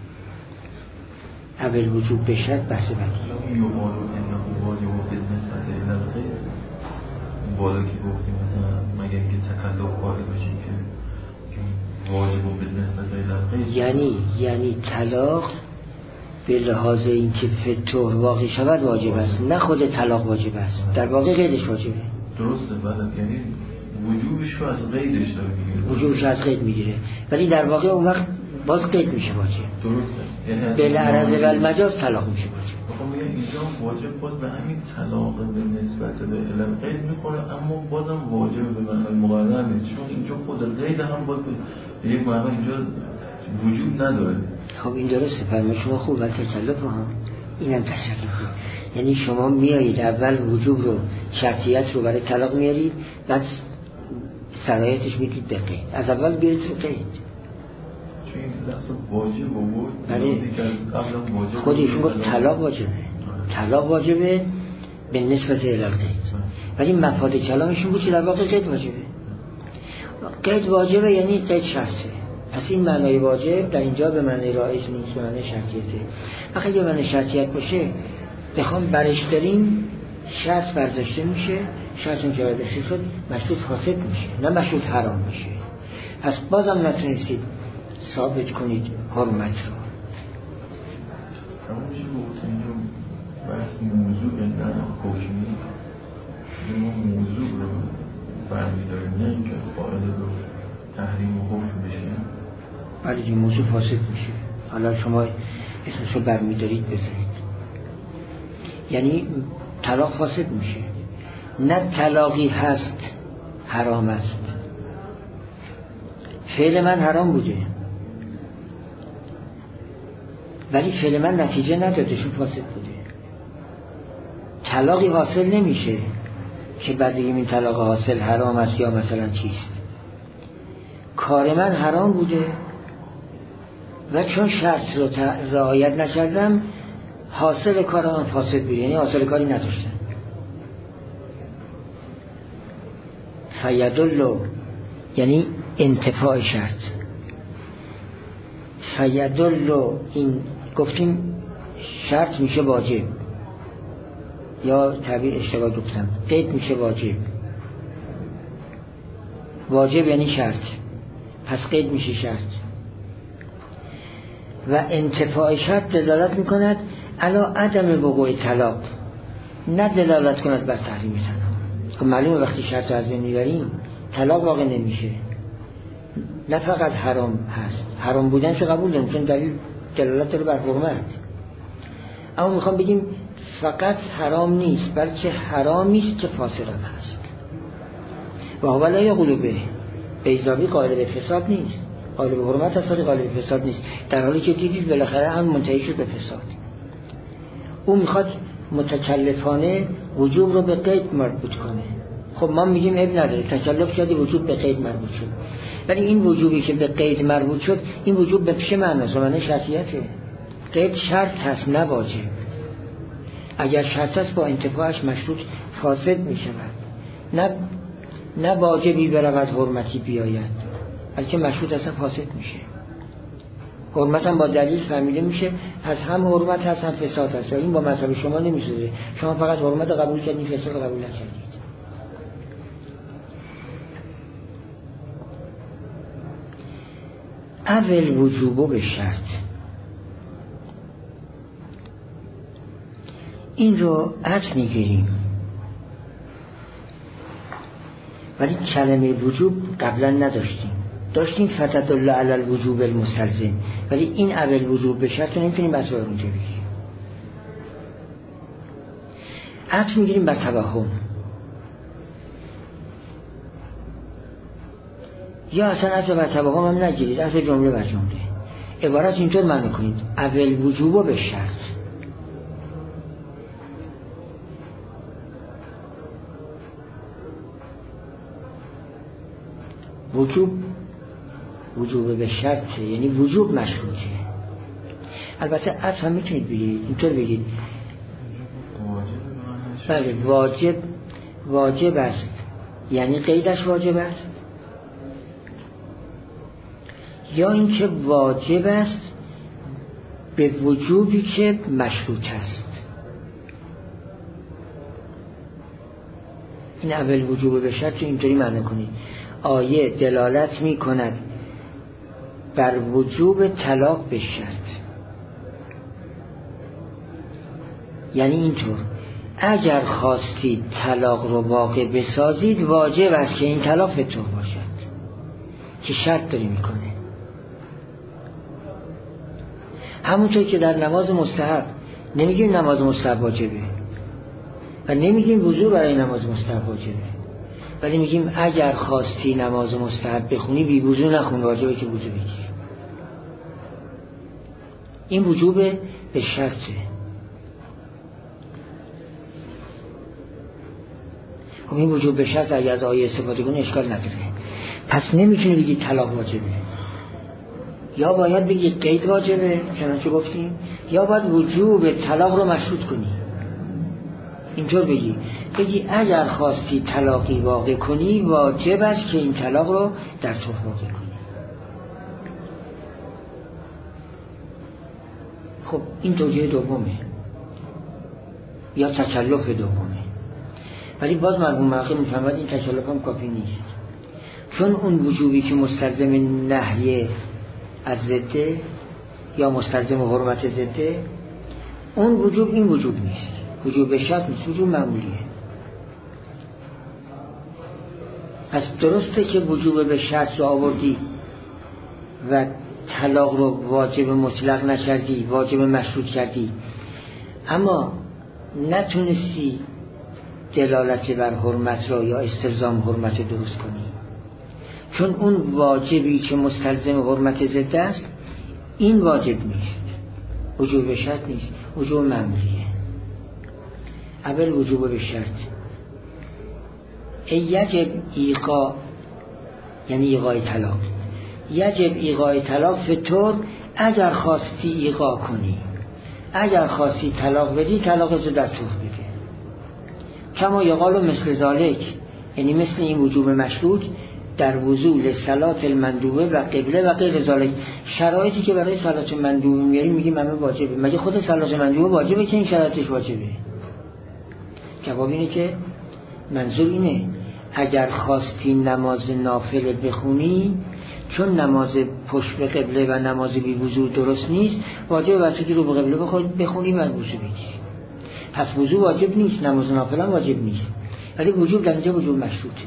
اول وجوب به شرط بحث بعدیه. بالا که گفتیم مثلا مگر اینکه تکلف کاری باشه که واجب و بالنسبت الى یعنی یعنی طلاق به لحاظ اینکه فتور واقع شود واجب است، نه خود طلاق واجب است، در واقع قیدش واجبه. درسته، بله، یعنی وجوبش رو از قیدش داره میگیره، وجوبش از قید میگیره، ولی در واقع اون وقت باز قید میشه واجب. درسته، یعنی بالعرض و المجاز طلاق میشه واجب. خب میگه اینجا واجب باز به همین طلاق به نسبت به علم قید میکنه، اما بازم واجب به معنی مقرر نیست، چون اینجا خود قید هم باز به یک معنی اینجا وجود نداره. خب این درسته، فرمای شما خوب، ولی تکلف ها اینم تکلفه. یعنی شما میایید اول وجوب رو، شرطیت رو برای طلاق میارید، بعد شرایطش میدید به قید. از اول بیارید رو قید. چون این لحظه واجب بود، بله، خودشون گفت طلاق واجبه، طلاق واجبه به نسبت الی قید، ولی مفاد کلامشون بود که در واقع قید واجبه. قید واجبه یعنی قید شرطه. پس این معنای واجب در اینجا به معنی رایج نیست، به معنی شرطیته. وقتی به معنی شرطیت باشه بخوام برش داریم شرط برداشته میشه، شرطون که برداشته شد مشروط فاسد میشه، نه مشروط حرام میشه. پس بازم نتونستید ثابت کنید حرمت رو. همون میشه گفت اینجا بحث موضوع نه حکمی، ما موضوع رو برمیداریم، نه اینکه قائل رو تحریم و حکم بشه. ولی این موضوع فاسد میشه. حالا شما اسمش رو برمیدارید بذارید، یعنی طلاق فاسد میشه. نه طلاقی هست حرام است، فعل من حرام بوده ولی فعل من نتیجه نداده، چون فاسد بوده. طلاقی حاصل نمیشه که بعد بگیم این طلاق حاصل حرام است یا مثلا چیست. کار من حرام بوده و چون شرط رو رعایت نکردم حاصل کار من فاسد بوده، یعنی حاصل کاری نداشتم. فیدل یعنی انتفاع شرط. فیدل این گفتیم شرط میشه واجب، یا تعبیر اشتباه گفتم، قید میشه واجب. واجب یعنی شرط، پس قید میشه شرط. و انتفاع شرط دلالت میکند علی عدم وقوع طلاق، نه دلالت کند بر تحریم طلاق. خب معلومه وقتی شرط از بین میبریم طلاق واقع نمیشه. نه فقط حرام هست، حرام بودنش قبول داریم چون دلیل دلالت داره بر حرمت، اما میخوام بگیم فقط حرام نیست بلکه حرامی است که فاسد هم هست. و هو لا یقول به بیضاوی قائل به فساد نیست، قائل به حرمت هست، قائل به فساد نیست، در حالی که دیدید بالاخره هم منتهی شد به فساد. او میخواد متکلفانه وجوب رو به قید مربوط کنه. خب ما میگیم اب نداره، تکلف کردی وجوب به قید مربوط شد، ولی این وجوبی که به قید مربوط شد این وجوب به چه معناست؟ معنی شرطیته. قید شرط هست نه واجب. اگر شرط است با انتفاعش مشروط فاسد میشود، نه نه واجبی برود حرمتی بیاید، بلکه مشروط اصلا فاسد میشه. حرمت هم با دلیل فهمیده میشه، از هم حرمت هست هم فساد هست، و این با مذهب شما نمیشه. شما فقط حرمت قبول کردید، فساد قبول نکردید. اول وجوبو به شرط، این رو عطف میگیریم، ولی کلمه وجوب قبلا نداشتیم، داشتیم فتدل علی الوجوب المستلزم، ولی این اول وجوب به شرط رو نمیتونیم بس رو اونجا بگیریم. عطف میگیریم بر توهم، یا اصلا عطف بر توهم هم نگیرید، عطف جمله بر جمله. عبارت اینطور معنی کنید اول وجوب به شرط. وجوب وجوب به شرط یعنی وجوب مشروطه. البته عطف هم میتونید بگید اینطور بگید بله واجب واجب است یعنی قیدش واجب است، یا اینکه واجب است به وجوبی که مشروط است. این اول وجوب به شرط اینطوری معنی کنید آیه دلالت می کند بر وجوب طلاق به شرط، یعنی اینطور اگر خواستید طلاق رو واقع بسازید واجب است که این طلاق فطور باشد که شرط داری میکنه. همونطور که در نماز مستحب نمیگیم نماز مستحب واجبه و نمیگیم وضو برای نماز مستحب واجبه، ولی میگیم اگر خواستی نماز مستحب بخونی بی وضو نخون، واجبه که وضو بگیری. این وجوب به شرطه. خب این وجوب به شرط اگر از آیه استفاده کنی اشکال نداره. پس نمیتونی بگی طلاق واجبه، یا باید بگی قید واجبه چنانچه گفتیم، یا باید وجوب طلاق رو مشروط کنی. اینطور بگی بگی اگر خواستی طلاقی واقع کنی واجب است که این طلاق رو در تو واقع کنی. خب این توجیه دومه یا تکلف دومه، ولی باز مرحوم ملقی میفهمد این تکلف هم کافی نیست، چون اون وجوبی که مستلزم نهی از ضده یا مستلزم حرمت ضده، اون وجوب این وجوب نیست، وجوب به شرط نیست، وجوب معمولیه. پس درسته که وجوب به شرط رو آوردی و طلاق رو واجب مطلق نکردی، واجب مشروط کردی، اما نتونستی دلالت بر حرمت را یا استلزام حرمت درست کنی، چون اون واجبی که مستلزم حرمت ضد است این واجب نیست، وجوب به شرط نیست، وجوب معمولیه. اول وجوب به شرط یجب ایقا یعنی ایقای طلاق، یجب ایقای طلاق فطور اگر خواستی ایقا کنی، اگر خواستی طلاق بدی طلاق رو در طور بده. کما یقال مثل ذالک یعنی مثل این وجوب مشروط در وضوء صلات المندوبه و قبله و غیر ذالک. شرایطی که برای صلات مندوبه میاریم میگیم همه واجبه، مگه خود صلات مندوبه واجبه که این شرایطش واجبه؟ جواب اینه که منظور اینه اگر خواستی نماز نافله بخونی چون نماز پشت به قبله و نماز بی وضو درست نیست، واجب واسه که رو به قبله بخونی بعد وضو بگیری. پس وضو واجب نیست، نماز نافله واجب نیست، ولی وجوب در اینجا وجوب مشروطه.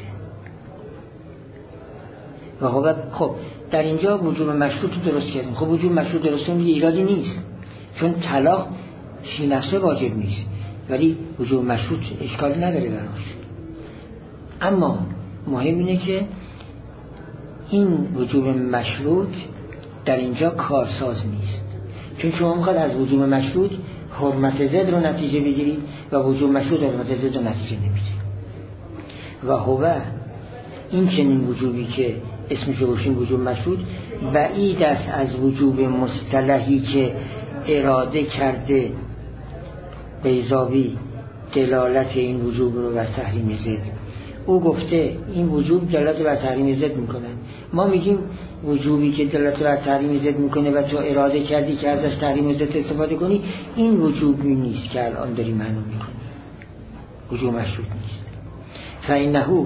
و خب خب در اینجا وجوب مشروط رو درست کردیم. خب وجوب مشروط درست کردیم دیگه ایرادی نیست، چون طلاق فی نفسه واجب نیست، ولی وجوب مشروط اشکالی نداره براش. اما مهم اینه که این وجوب مشروط در اینجا کارساز نیست، چون شما میخواد از وجوب مشروط حرمت ضد رو نتیجه بگیرید و وجوب مشروط حرمت ضد رو نتیجه نمیگیرید. و هو این چنین وجوبی که اسمش رو باشیم وجوب مشروط بعید است از وجوب مصطلحی که اراده کرده بیضاوی دلالت این وجوب رو بر تحریم ضد. او گفته این وجوب دلالت بر تحریم ضد میکنه، ما میگیم وجوبی که دلالت بر تحریم ضد میکنه و تو اراده کردی که ازش تحریم ضد استفاده کنی، این وجوبی نیست که الان داری معنی میکنی، وجوب مشروط نیست. فإنه،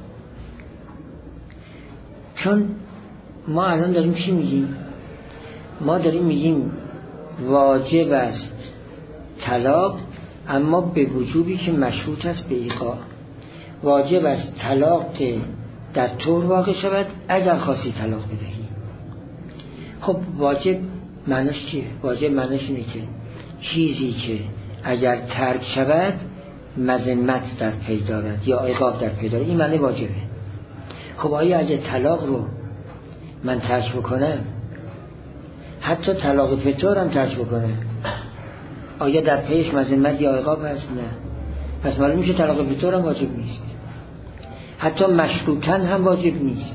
چون ما الان داریم چی میگیم؟ ما داریم میگیم واجب است طلاق، اما به وجوبی که مشروط است به ایقاع. واجب است طلاق در طور واقع شود اگر خواستی طلاق بدهی. خب واجب معنیش چیه؟ واجب معنیش اینه که چیزی که اگر ترک شود مذمت در پی دارد یا عقاب در پی دارد، این معنی واجبه. خب آیا اگه طلاق رو من ترک بکنم، حتی طلاق فطور هم ترک بکنم، آیا در پیش مذمت یا عقاب هست؟ نه. پس معلوم میشه طلاق فطور هم واجب نیست، حتی مشروطاً هم واجب نیست.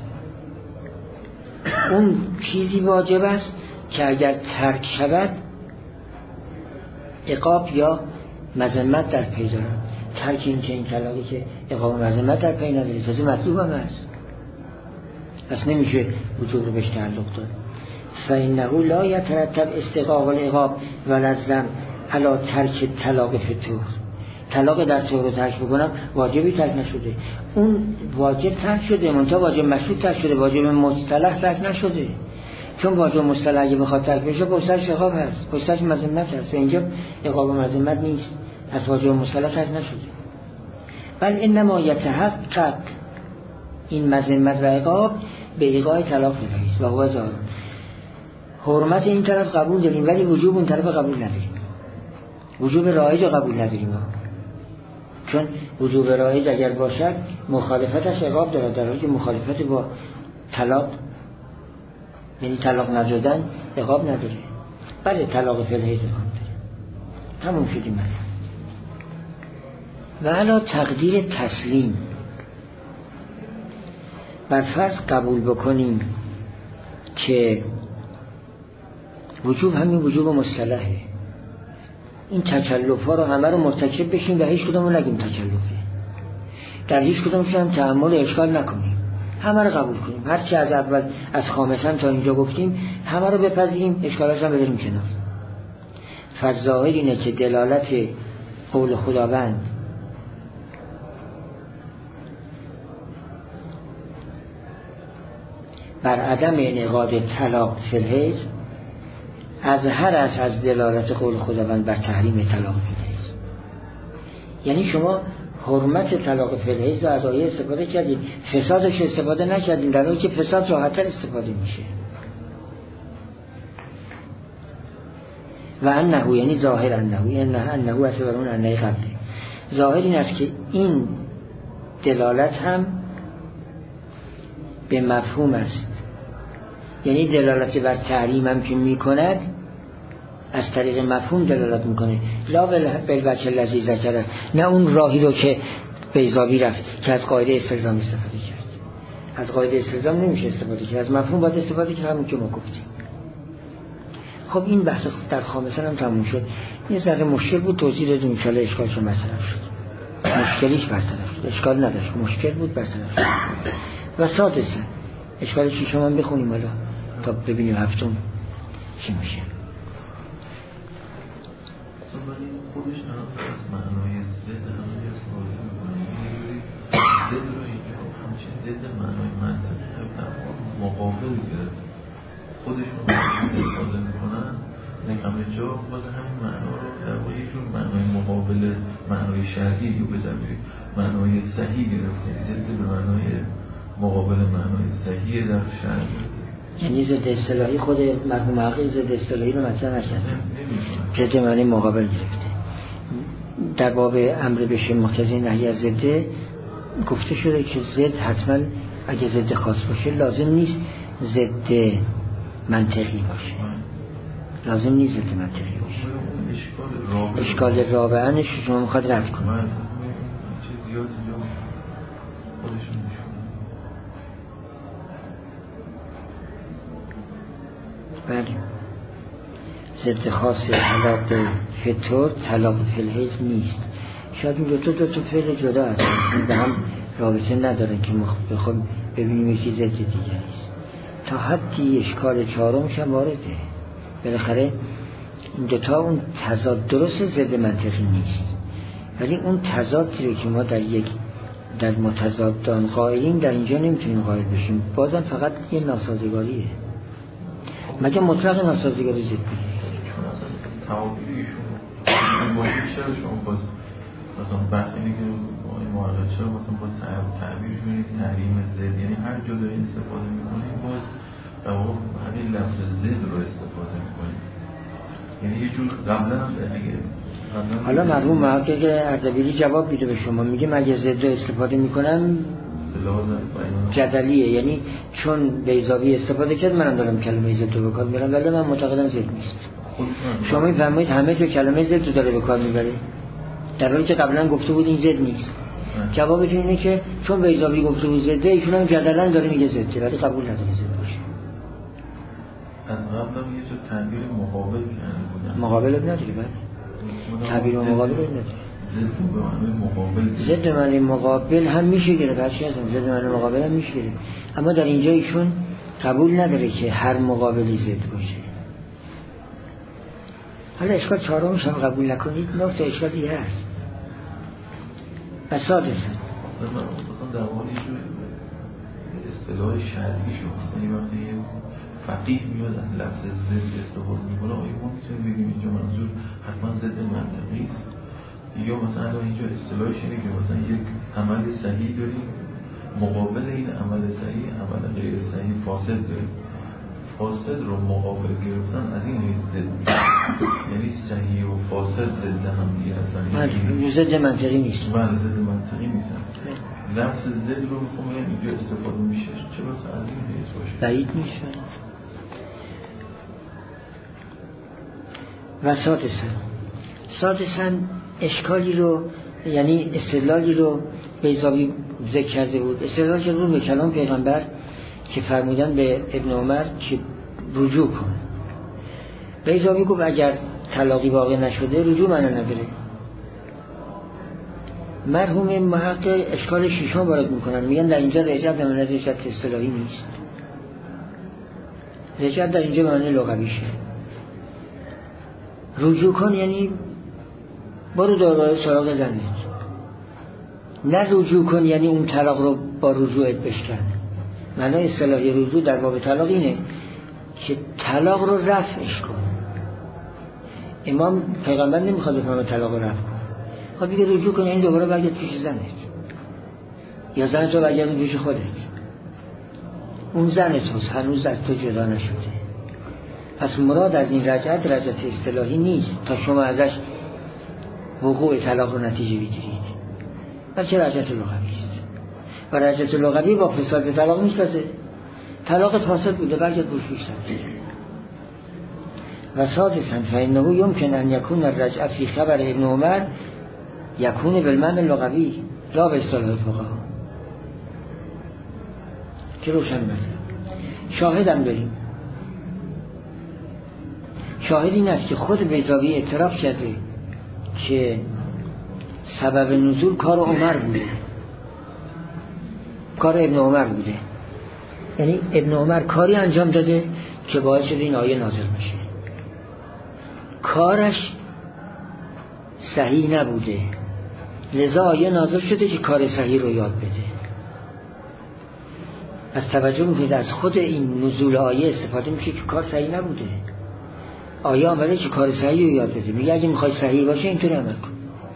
اون چیزی واجب است که اگر ترک شود عقاب یا مذمت در پی دارد. ترک این که این طلاقی که عقاب و مذمت در پی نداره، تازه مطلوب هم هست، پس نمیشه وجوب رو بهش تعلق داد. فإنه لا يترتب استحقاق العقاب ولا الذم علی ترک طلاق فطور. طلاق در طور رو ترک بکنم واجبی ترک نشده، اون واجب ترک شده، منتها واجب مشروط ترک شده، واجب مصطلح ترک نشده. چون واجب مصطلح اگه بخواد ترک بشه پشتش عقاب هست، پشتش مذمت هست، و اینجا عقاب و مذمت نیست، پس واجب مصطلح ترک نشده. بل انما یتحقق این مذمت و عقاب به ایقاع طلاق فطری و هو ظاهر. حرمت این طرف قبول داریم ولی وجوب اون طرف قبول نداریم، وجوب رایج قبول نداریم ما. چون وجوب رایج اگر باشد مخالفتش عقاب دارد، در حالی که مخالفت با طلاق یعنی طلاق ندادن عقاب نداره. بله طلاق فی الحیض عقاب داره، تموم شدیم مثلا. و علا تقدیر تسلیم، بر فرض قبول بکنیم که وجوب همین وجوب مصطلحه، این تکلف ها رو همه رو مرتکب بشیم و هیچ کدوم رو نگیم تکلفه، در هیچ کدومش هم تأمل اشکال نکنیم، همه رو قبول کنیم، هر چی از اول از خامسن تا اینجا گفتیم همه رو بپذیریم، اشکالاش هم بذاریم کنار. فظاهر اینه که دلالت قول خداوند بر عدم انعقاد طلاق فی الحیض از هر از از دلالت قول خداوند بر تحریم طلاق فی الحیض. یعنی شما حرمت طلاق فی الحیض رو از آیه استفاده کردید، فسادش استفاده نکردید، در حالی که فساد راحت‌تر استفاده میشه. و انه یعنی ظاهر انه انه انه اصلا اون انه قبله، ظاهر این است که این دلالت هم به مفهوم است، یعنی دلالت بر تحریم هم که میکند از طریق مفهوم دلالت میکنه، لا بالوجه الذی ذکره، نه اون راهی رو که بیضاوی رفت که از قاعده استلزام استفاده کرد. از قاعده استلزام نمیشه استفاده کرد، از مفهوم باید استفاده کرد، همون که ما گفتیم. خب این بحث در خامسه هم تموم شد. یه ذره مشکل بود، توضیح دادیم، ان شاءالله اشکالش برطرف شد، مشکلیش برطرف شد، اشکال نداشت، مشکل بود برطرف شد. و سادسه اشکال چی شما بخونیم حالا تا ببینیم هفتم چی میشه. خودش از معنای زد همه استفاده میکنه، زد رو اینجا همچین زد معنای منطقی مقابل گرفت، خودشون استفاده میکنن همه جا واسه همین معنا رو در واقع یه جور معنای مقابل معنای شرعی رو بذارید، معنای صحیح گرفته، ضد به معنای مقابل معنای صحیح در شرع، یعنی ضد اصطلاحی خود مرحوم عقیل ضد اصطلاحی رو مطرح نکرده، ضد معنی مقابل گرفته. در باب امر بشه مقتضی نهی از ضد گفته شده که ضد حتما اگه ضد خاص باشه لازم نیست ضد منطقی باشه، لازم نیست ضد منطقی باشه. اشکال رابعه شما میخواد رد کنه. چه زیاد اینجا خودشون نشونه. بله ضد خاص طلاق فطور طلاق فی الحیض نیست. شاید این دو تا دو تا فعل جدا هست، به هم رابطه ندارن که بخوام ببینیم یکی ضد دیگری است. تا حدی اشکال چهارمش هم وارده. بالاخره این دو تا اون تضاد درست ضد منطقی نیست، ولی اون تضادی رو که ما در یک در متضادان قائلیم در اینجا نمیتونیم قائل بشیم. بازم فقط یه ناسازگاریه، مگه مطلق ناسازگاری ضد بگیریم. تعابیریشون این باید چرا شما باز مثلا بحث اینه که این محقق چرا مثلا باز تعبیرشون این تحریم زد، یعنی هر جا دارین استفاده میکنیم باز همین لفظ زد رو استفاده میکنیم، یعنی یه جور قبلا هم اگه حالا مرحوم محقق اردبیلی جواب میده به شما، میگه مگه زد رو استفاده میکنم جدلیه، یعنی چون بیضاوی استفاده کرد منم دارم کلمه زد رو بکار میبرم، ولی من معتقدم زد نیست. شما میفرمایید همه جو کلمه زد رو داره بکار میبره در حالی که قبلا گفته بود این زد نیست. جوابتون اینه که چون بیضاوی گفته بود زده، ایشون هم جدلا داره میگه زده، ولی قبول نداره زد باشه. از قبل هم یه جور تعبیر مقابل کرده بودن، مقابل هم نداری بله تعبیر مقابل هم نداری. ضد معنی مقابل هم میشه گرفت، هرچی هستم ضد معنی مقابل هم میشه گرفت، اما در اینجا ایشون قبول نداره که هر مقابلی ضد باشه. حالا اشکال چهارمش هم قبول نکنید، نقطه اشکال دیگه هست. بساط هست مثلا در واقع اصطلاح شرعی شد، یعنی وقتی یه فقیه میاد از لفظ ضد استفاده میکنه، آیا ما میتونیم بگیم اینجا منظور حتما ضد منطقی است، یا مثلا اینجا اصطلاحش اینه که مثلا یک عمل صحیح داریم مقابل این عمل صحیح عمل غیر صحیح فاسد داریم، فاسد رو مقابل گرفتن از این ضد، یعنی صحیح و فاسد ضد هم دیگه هستن، یعنی ضد منطقی نیست. بله ضد منطقی نیستن. لفظ ضد رو میخوام اینجا استفاده میشه، چرا از این حیث باشه بعید نیست. و سادسن سادسن اشکالی رو یعنی استدلالی رو بیضاوی ذکر کرده بود، استدلال که رو به کلام پیغمبر که فرمودن به ابن عمر که رجوع کن. بیضاوی گفت اگر طلاقی واقع نشده رجوع معنی نداره. مرحوم محقق اشکال شیشم وارد میکنن، میگن در اینجا رجعت به معنی رجعت اصطلاحی نیست، رجعت در اینجا به معنی لغویشه. رجوع کن یعنی برو دوباره سراغ زنت، نه رجوع کن یعنی اون طلاق رو با رجوعت بشکن. معنی اصطلاحی رجوع در باب طلاق اینه که طلاق رو رفعش کن. امام پیغمبر نمیخواد بفهمه طلاق رو رفع کن، خب بگه رجوع کن این دوباره برگرد پیش زنت، یا زنت رو برگرد پیش خودت، اون زنت هست هنوز از تو جدا نشده. پس مراد از این رجعت رجعت اصطلاحی نیست تا شما ازش وقوع طلاق رو نتیجه بگیرید، بلکه رجعت لغوی است. و رجعت لغوی با فساد طلاق میسازه. طلاق فاسد بوده برگرد بوش بیشتر. و سادسا فإنه يمكن أن يكون الرجعة في خبر ابن عمر يكون بالمعنى اللغوي لا به اصطلاح الفقهاء. که روشن بشه. شاهدم داریم. شاهد این است که خود بیضاوی اعتراف کرده که سبب نزول کار عمر بوده، کار ابن عمر بوده، یعنی ابن عمر کاری انجام داده که باعث شده این آیه نازل بشه. کارش صحیح نبوده، لذا آیه نازل شده که کار صحیح رو یاد بده. از توجه میکنید از خود این نزول آیه استفاده میشه که کار صحیح نبوده، آیه آمده که کار صحیح رو یاد بده، میگه اگه میخوای صحیح باشه اینطوری عمل کن.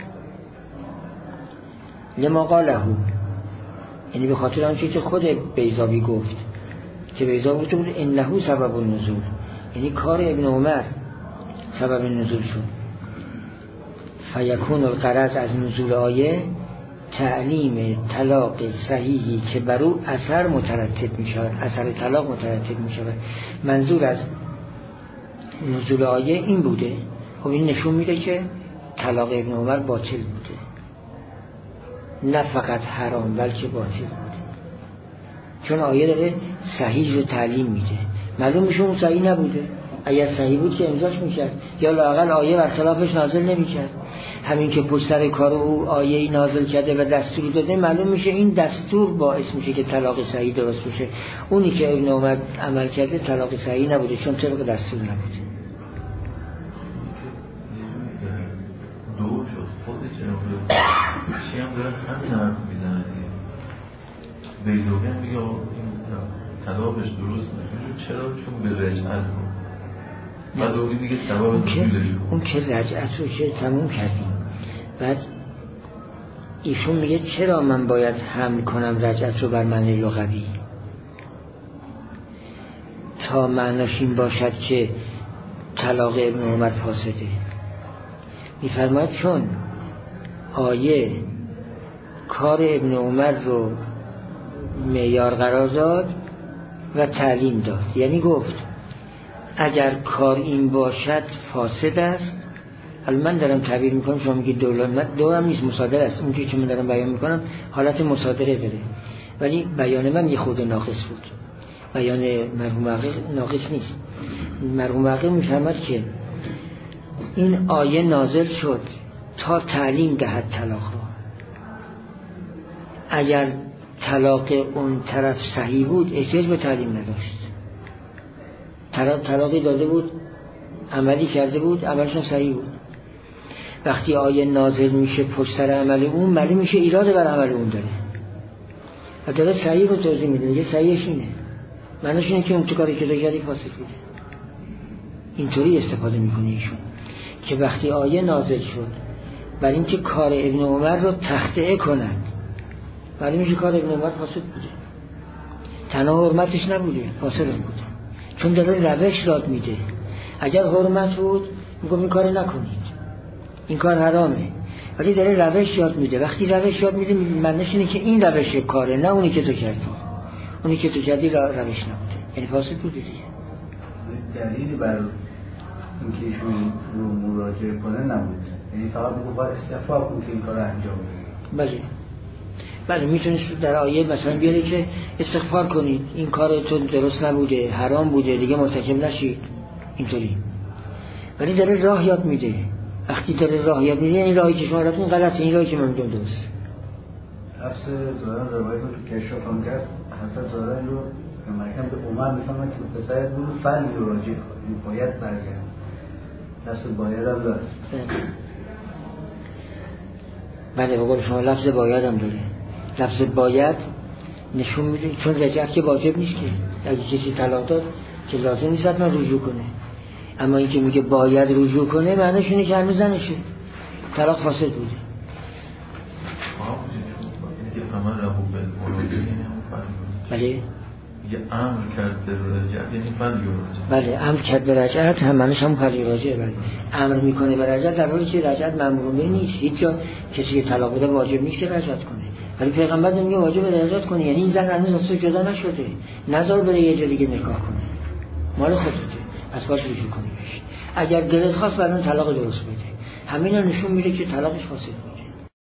لما قاله، یعنی به خاطر آنچه که خود بیضاوی گفت، که بیضاوی گفت انه سبب النزول، یعنی کار ابن عمر سبب نزول شد. فیکون الغرض از نزول آیه تعلیم طلاق صحیحی که بر او اثر مترتب می شود، اثر طلاق مترتب می شود. منظور از نزول آیه این بوده. خب این نشون میده که طلاق ابن عمر باطل بوده، نه فقط حرام بلکه باطل بوده، چون آیه داره صحیح رو تعلیم میده. معلوم میشه اون صحیح نبوده، اگر صحیح بود که امضاش میکرد، یا لااقل آیه برخلافش نازل نمیکرد. همین که پشت سر کار او آیه نازل کرده و دستور داده، معلوم میشه این دستور باعث میشه که طلاق صحیح درست بشه. اونی که ابن عمر عمل کرده طلاق صحیح نبوده، چون طبق دستور نبوده. دور شد خودش چی هم داره همین حرف میزنه دیگه. بیضاوی هم میگه این طلاقش درست میشه، چرا؟ چون به رجعت بود. بعد اون میگه سبب نزولش اون که رجعت رو که تموم کردیم، بعد ایشون میگه چرا من باید حمل کنم رجعت رو بر معنی لغوی، تا معناش این باشد که طلاق ابن عمر فاسده. میفرماید چون آیه کار ابن عمر رو معیار قرار داد و تعلیم داد، یعنی گفت اگر کار این باشد فاسد است. حالا من دارم تعبیر میکنم، شما میگید دولت دو هم نیست، مصادره است. اون که من دارم بیان میکنم حالت مصادره داره، ولی بیان من یه خود ناقص بود، بیان مرحوم عقیل ناقص نیست. مرحوم عقیل میفهمد که این آیه نازل شد تا تعلیم دهد طلاق را. اگر طلاق اون طرف صحیح بود احتیاج به تعلیم نداشت. طرف طلاقی داده بود، عملی کرده بود، عملشون صحیح بود. وقتی آیه نازل میشه پشت سر عمل اون، معلوم میشه ایراد بر عمل اون داره و داره صحیح رو توضیح میده. میگه صحیحش اینه، معنیش اینه که اون تو کاری که کردی فاسد بوده. اینطوری استفاده میکنه ایشون که وقتی آیه نازل شد برای اینکه کار ابن عمر رو تخطئه کند، معلوم میشه کار ابن عمر فاسد بوده، تنها حرمتش نبوده، فاسد بوده، چون داره روش یاد میده. اگر حرمت بود میگم این کار نکنید، این کار حرامه، ولی داره روش یاد میده. وقتی روش یاد میده معنیش اینه که این روش کاره، نه اونی که تو کردی. اونی که تو کردی روش نبوده، یعنی فاسد بوده دیگه. دلیلی برای اینکه ایشون رو مراجعه کنه نبود، یعنی فقط میگه باید استعفا کنه که این کار انجام بده. بله بله، میتونست در آیه مثلا بیاره که استغفار کنید، این کارتون درست نبوده، حرام بوده، دیگه مرتکب نشید، اینطوری. ولی داره راه یاد میده. وقتی داره راه یاد میده یعنی راهی که شما رفتین غلطه، این راهی که من میگم درست. حفظ زارن روایت رو تو کشف هم کرد، حفظ زارن رو مرکم به عمر میفهمن که پسرت بود فن رو راجع کنید، باید برگرد. لفظ باید هم داره. بله بقول شما لفظ باید هم داره. لفظ باید نشون میده، چون رجعت که واجب نیست که اگه کسی طلاق داد که لازم نیست حتما رجوع کنه، اما این که میگه باید رجوع کنه معنیش اینه که هنوز زنشه، طلاق فاسد بوده. بله یه امر کرد به رجعت، یعنی فن یورجه. بله امر کرد به رجعت هم معنیش هم فن یورجه. بله امر میکنه به رجعت، در حالی که رجعت مأمور نیست. هیچ جا کسی که طلاق بده واجب نیست که رجعت کنه، ولی پیغمبر میگه واجب رجعت کنه، یعنی این زن هنوز از تو جدا نشده، نذار بره یه جا دیگه نکاح کنه، مال خودته، از باش رجوع کنی بشه. اگر دلت خواست بعدن طلاق درست بده. همین رو نشون میده که طلاقش فاسد بوده.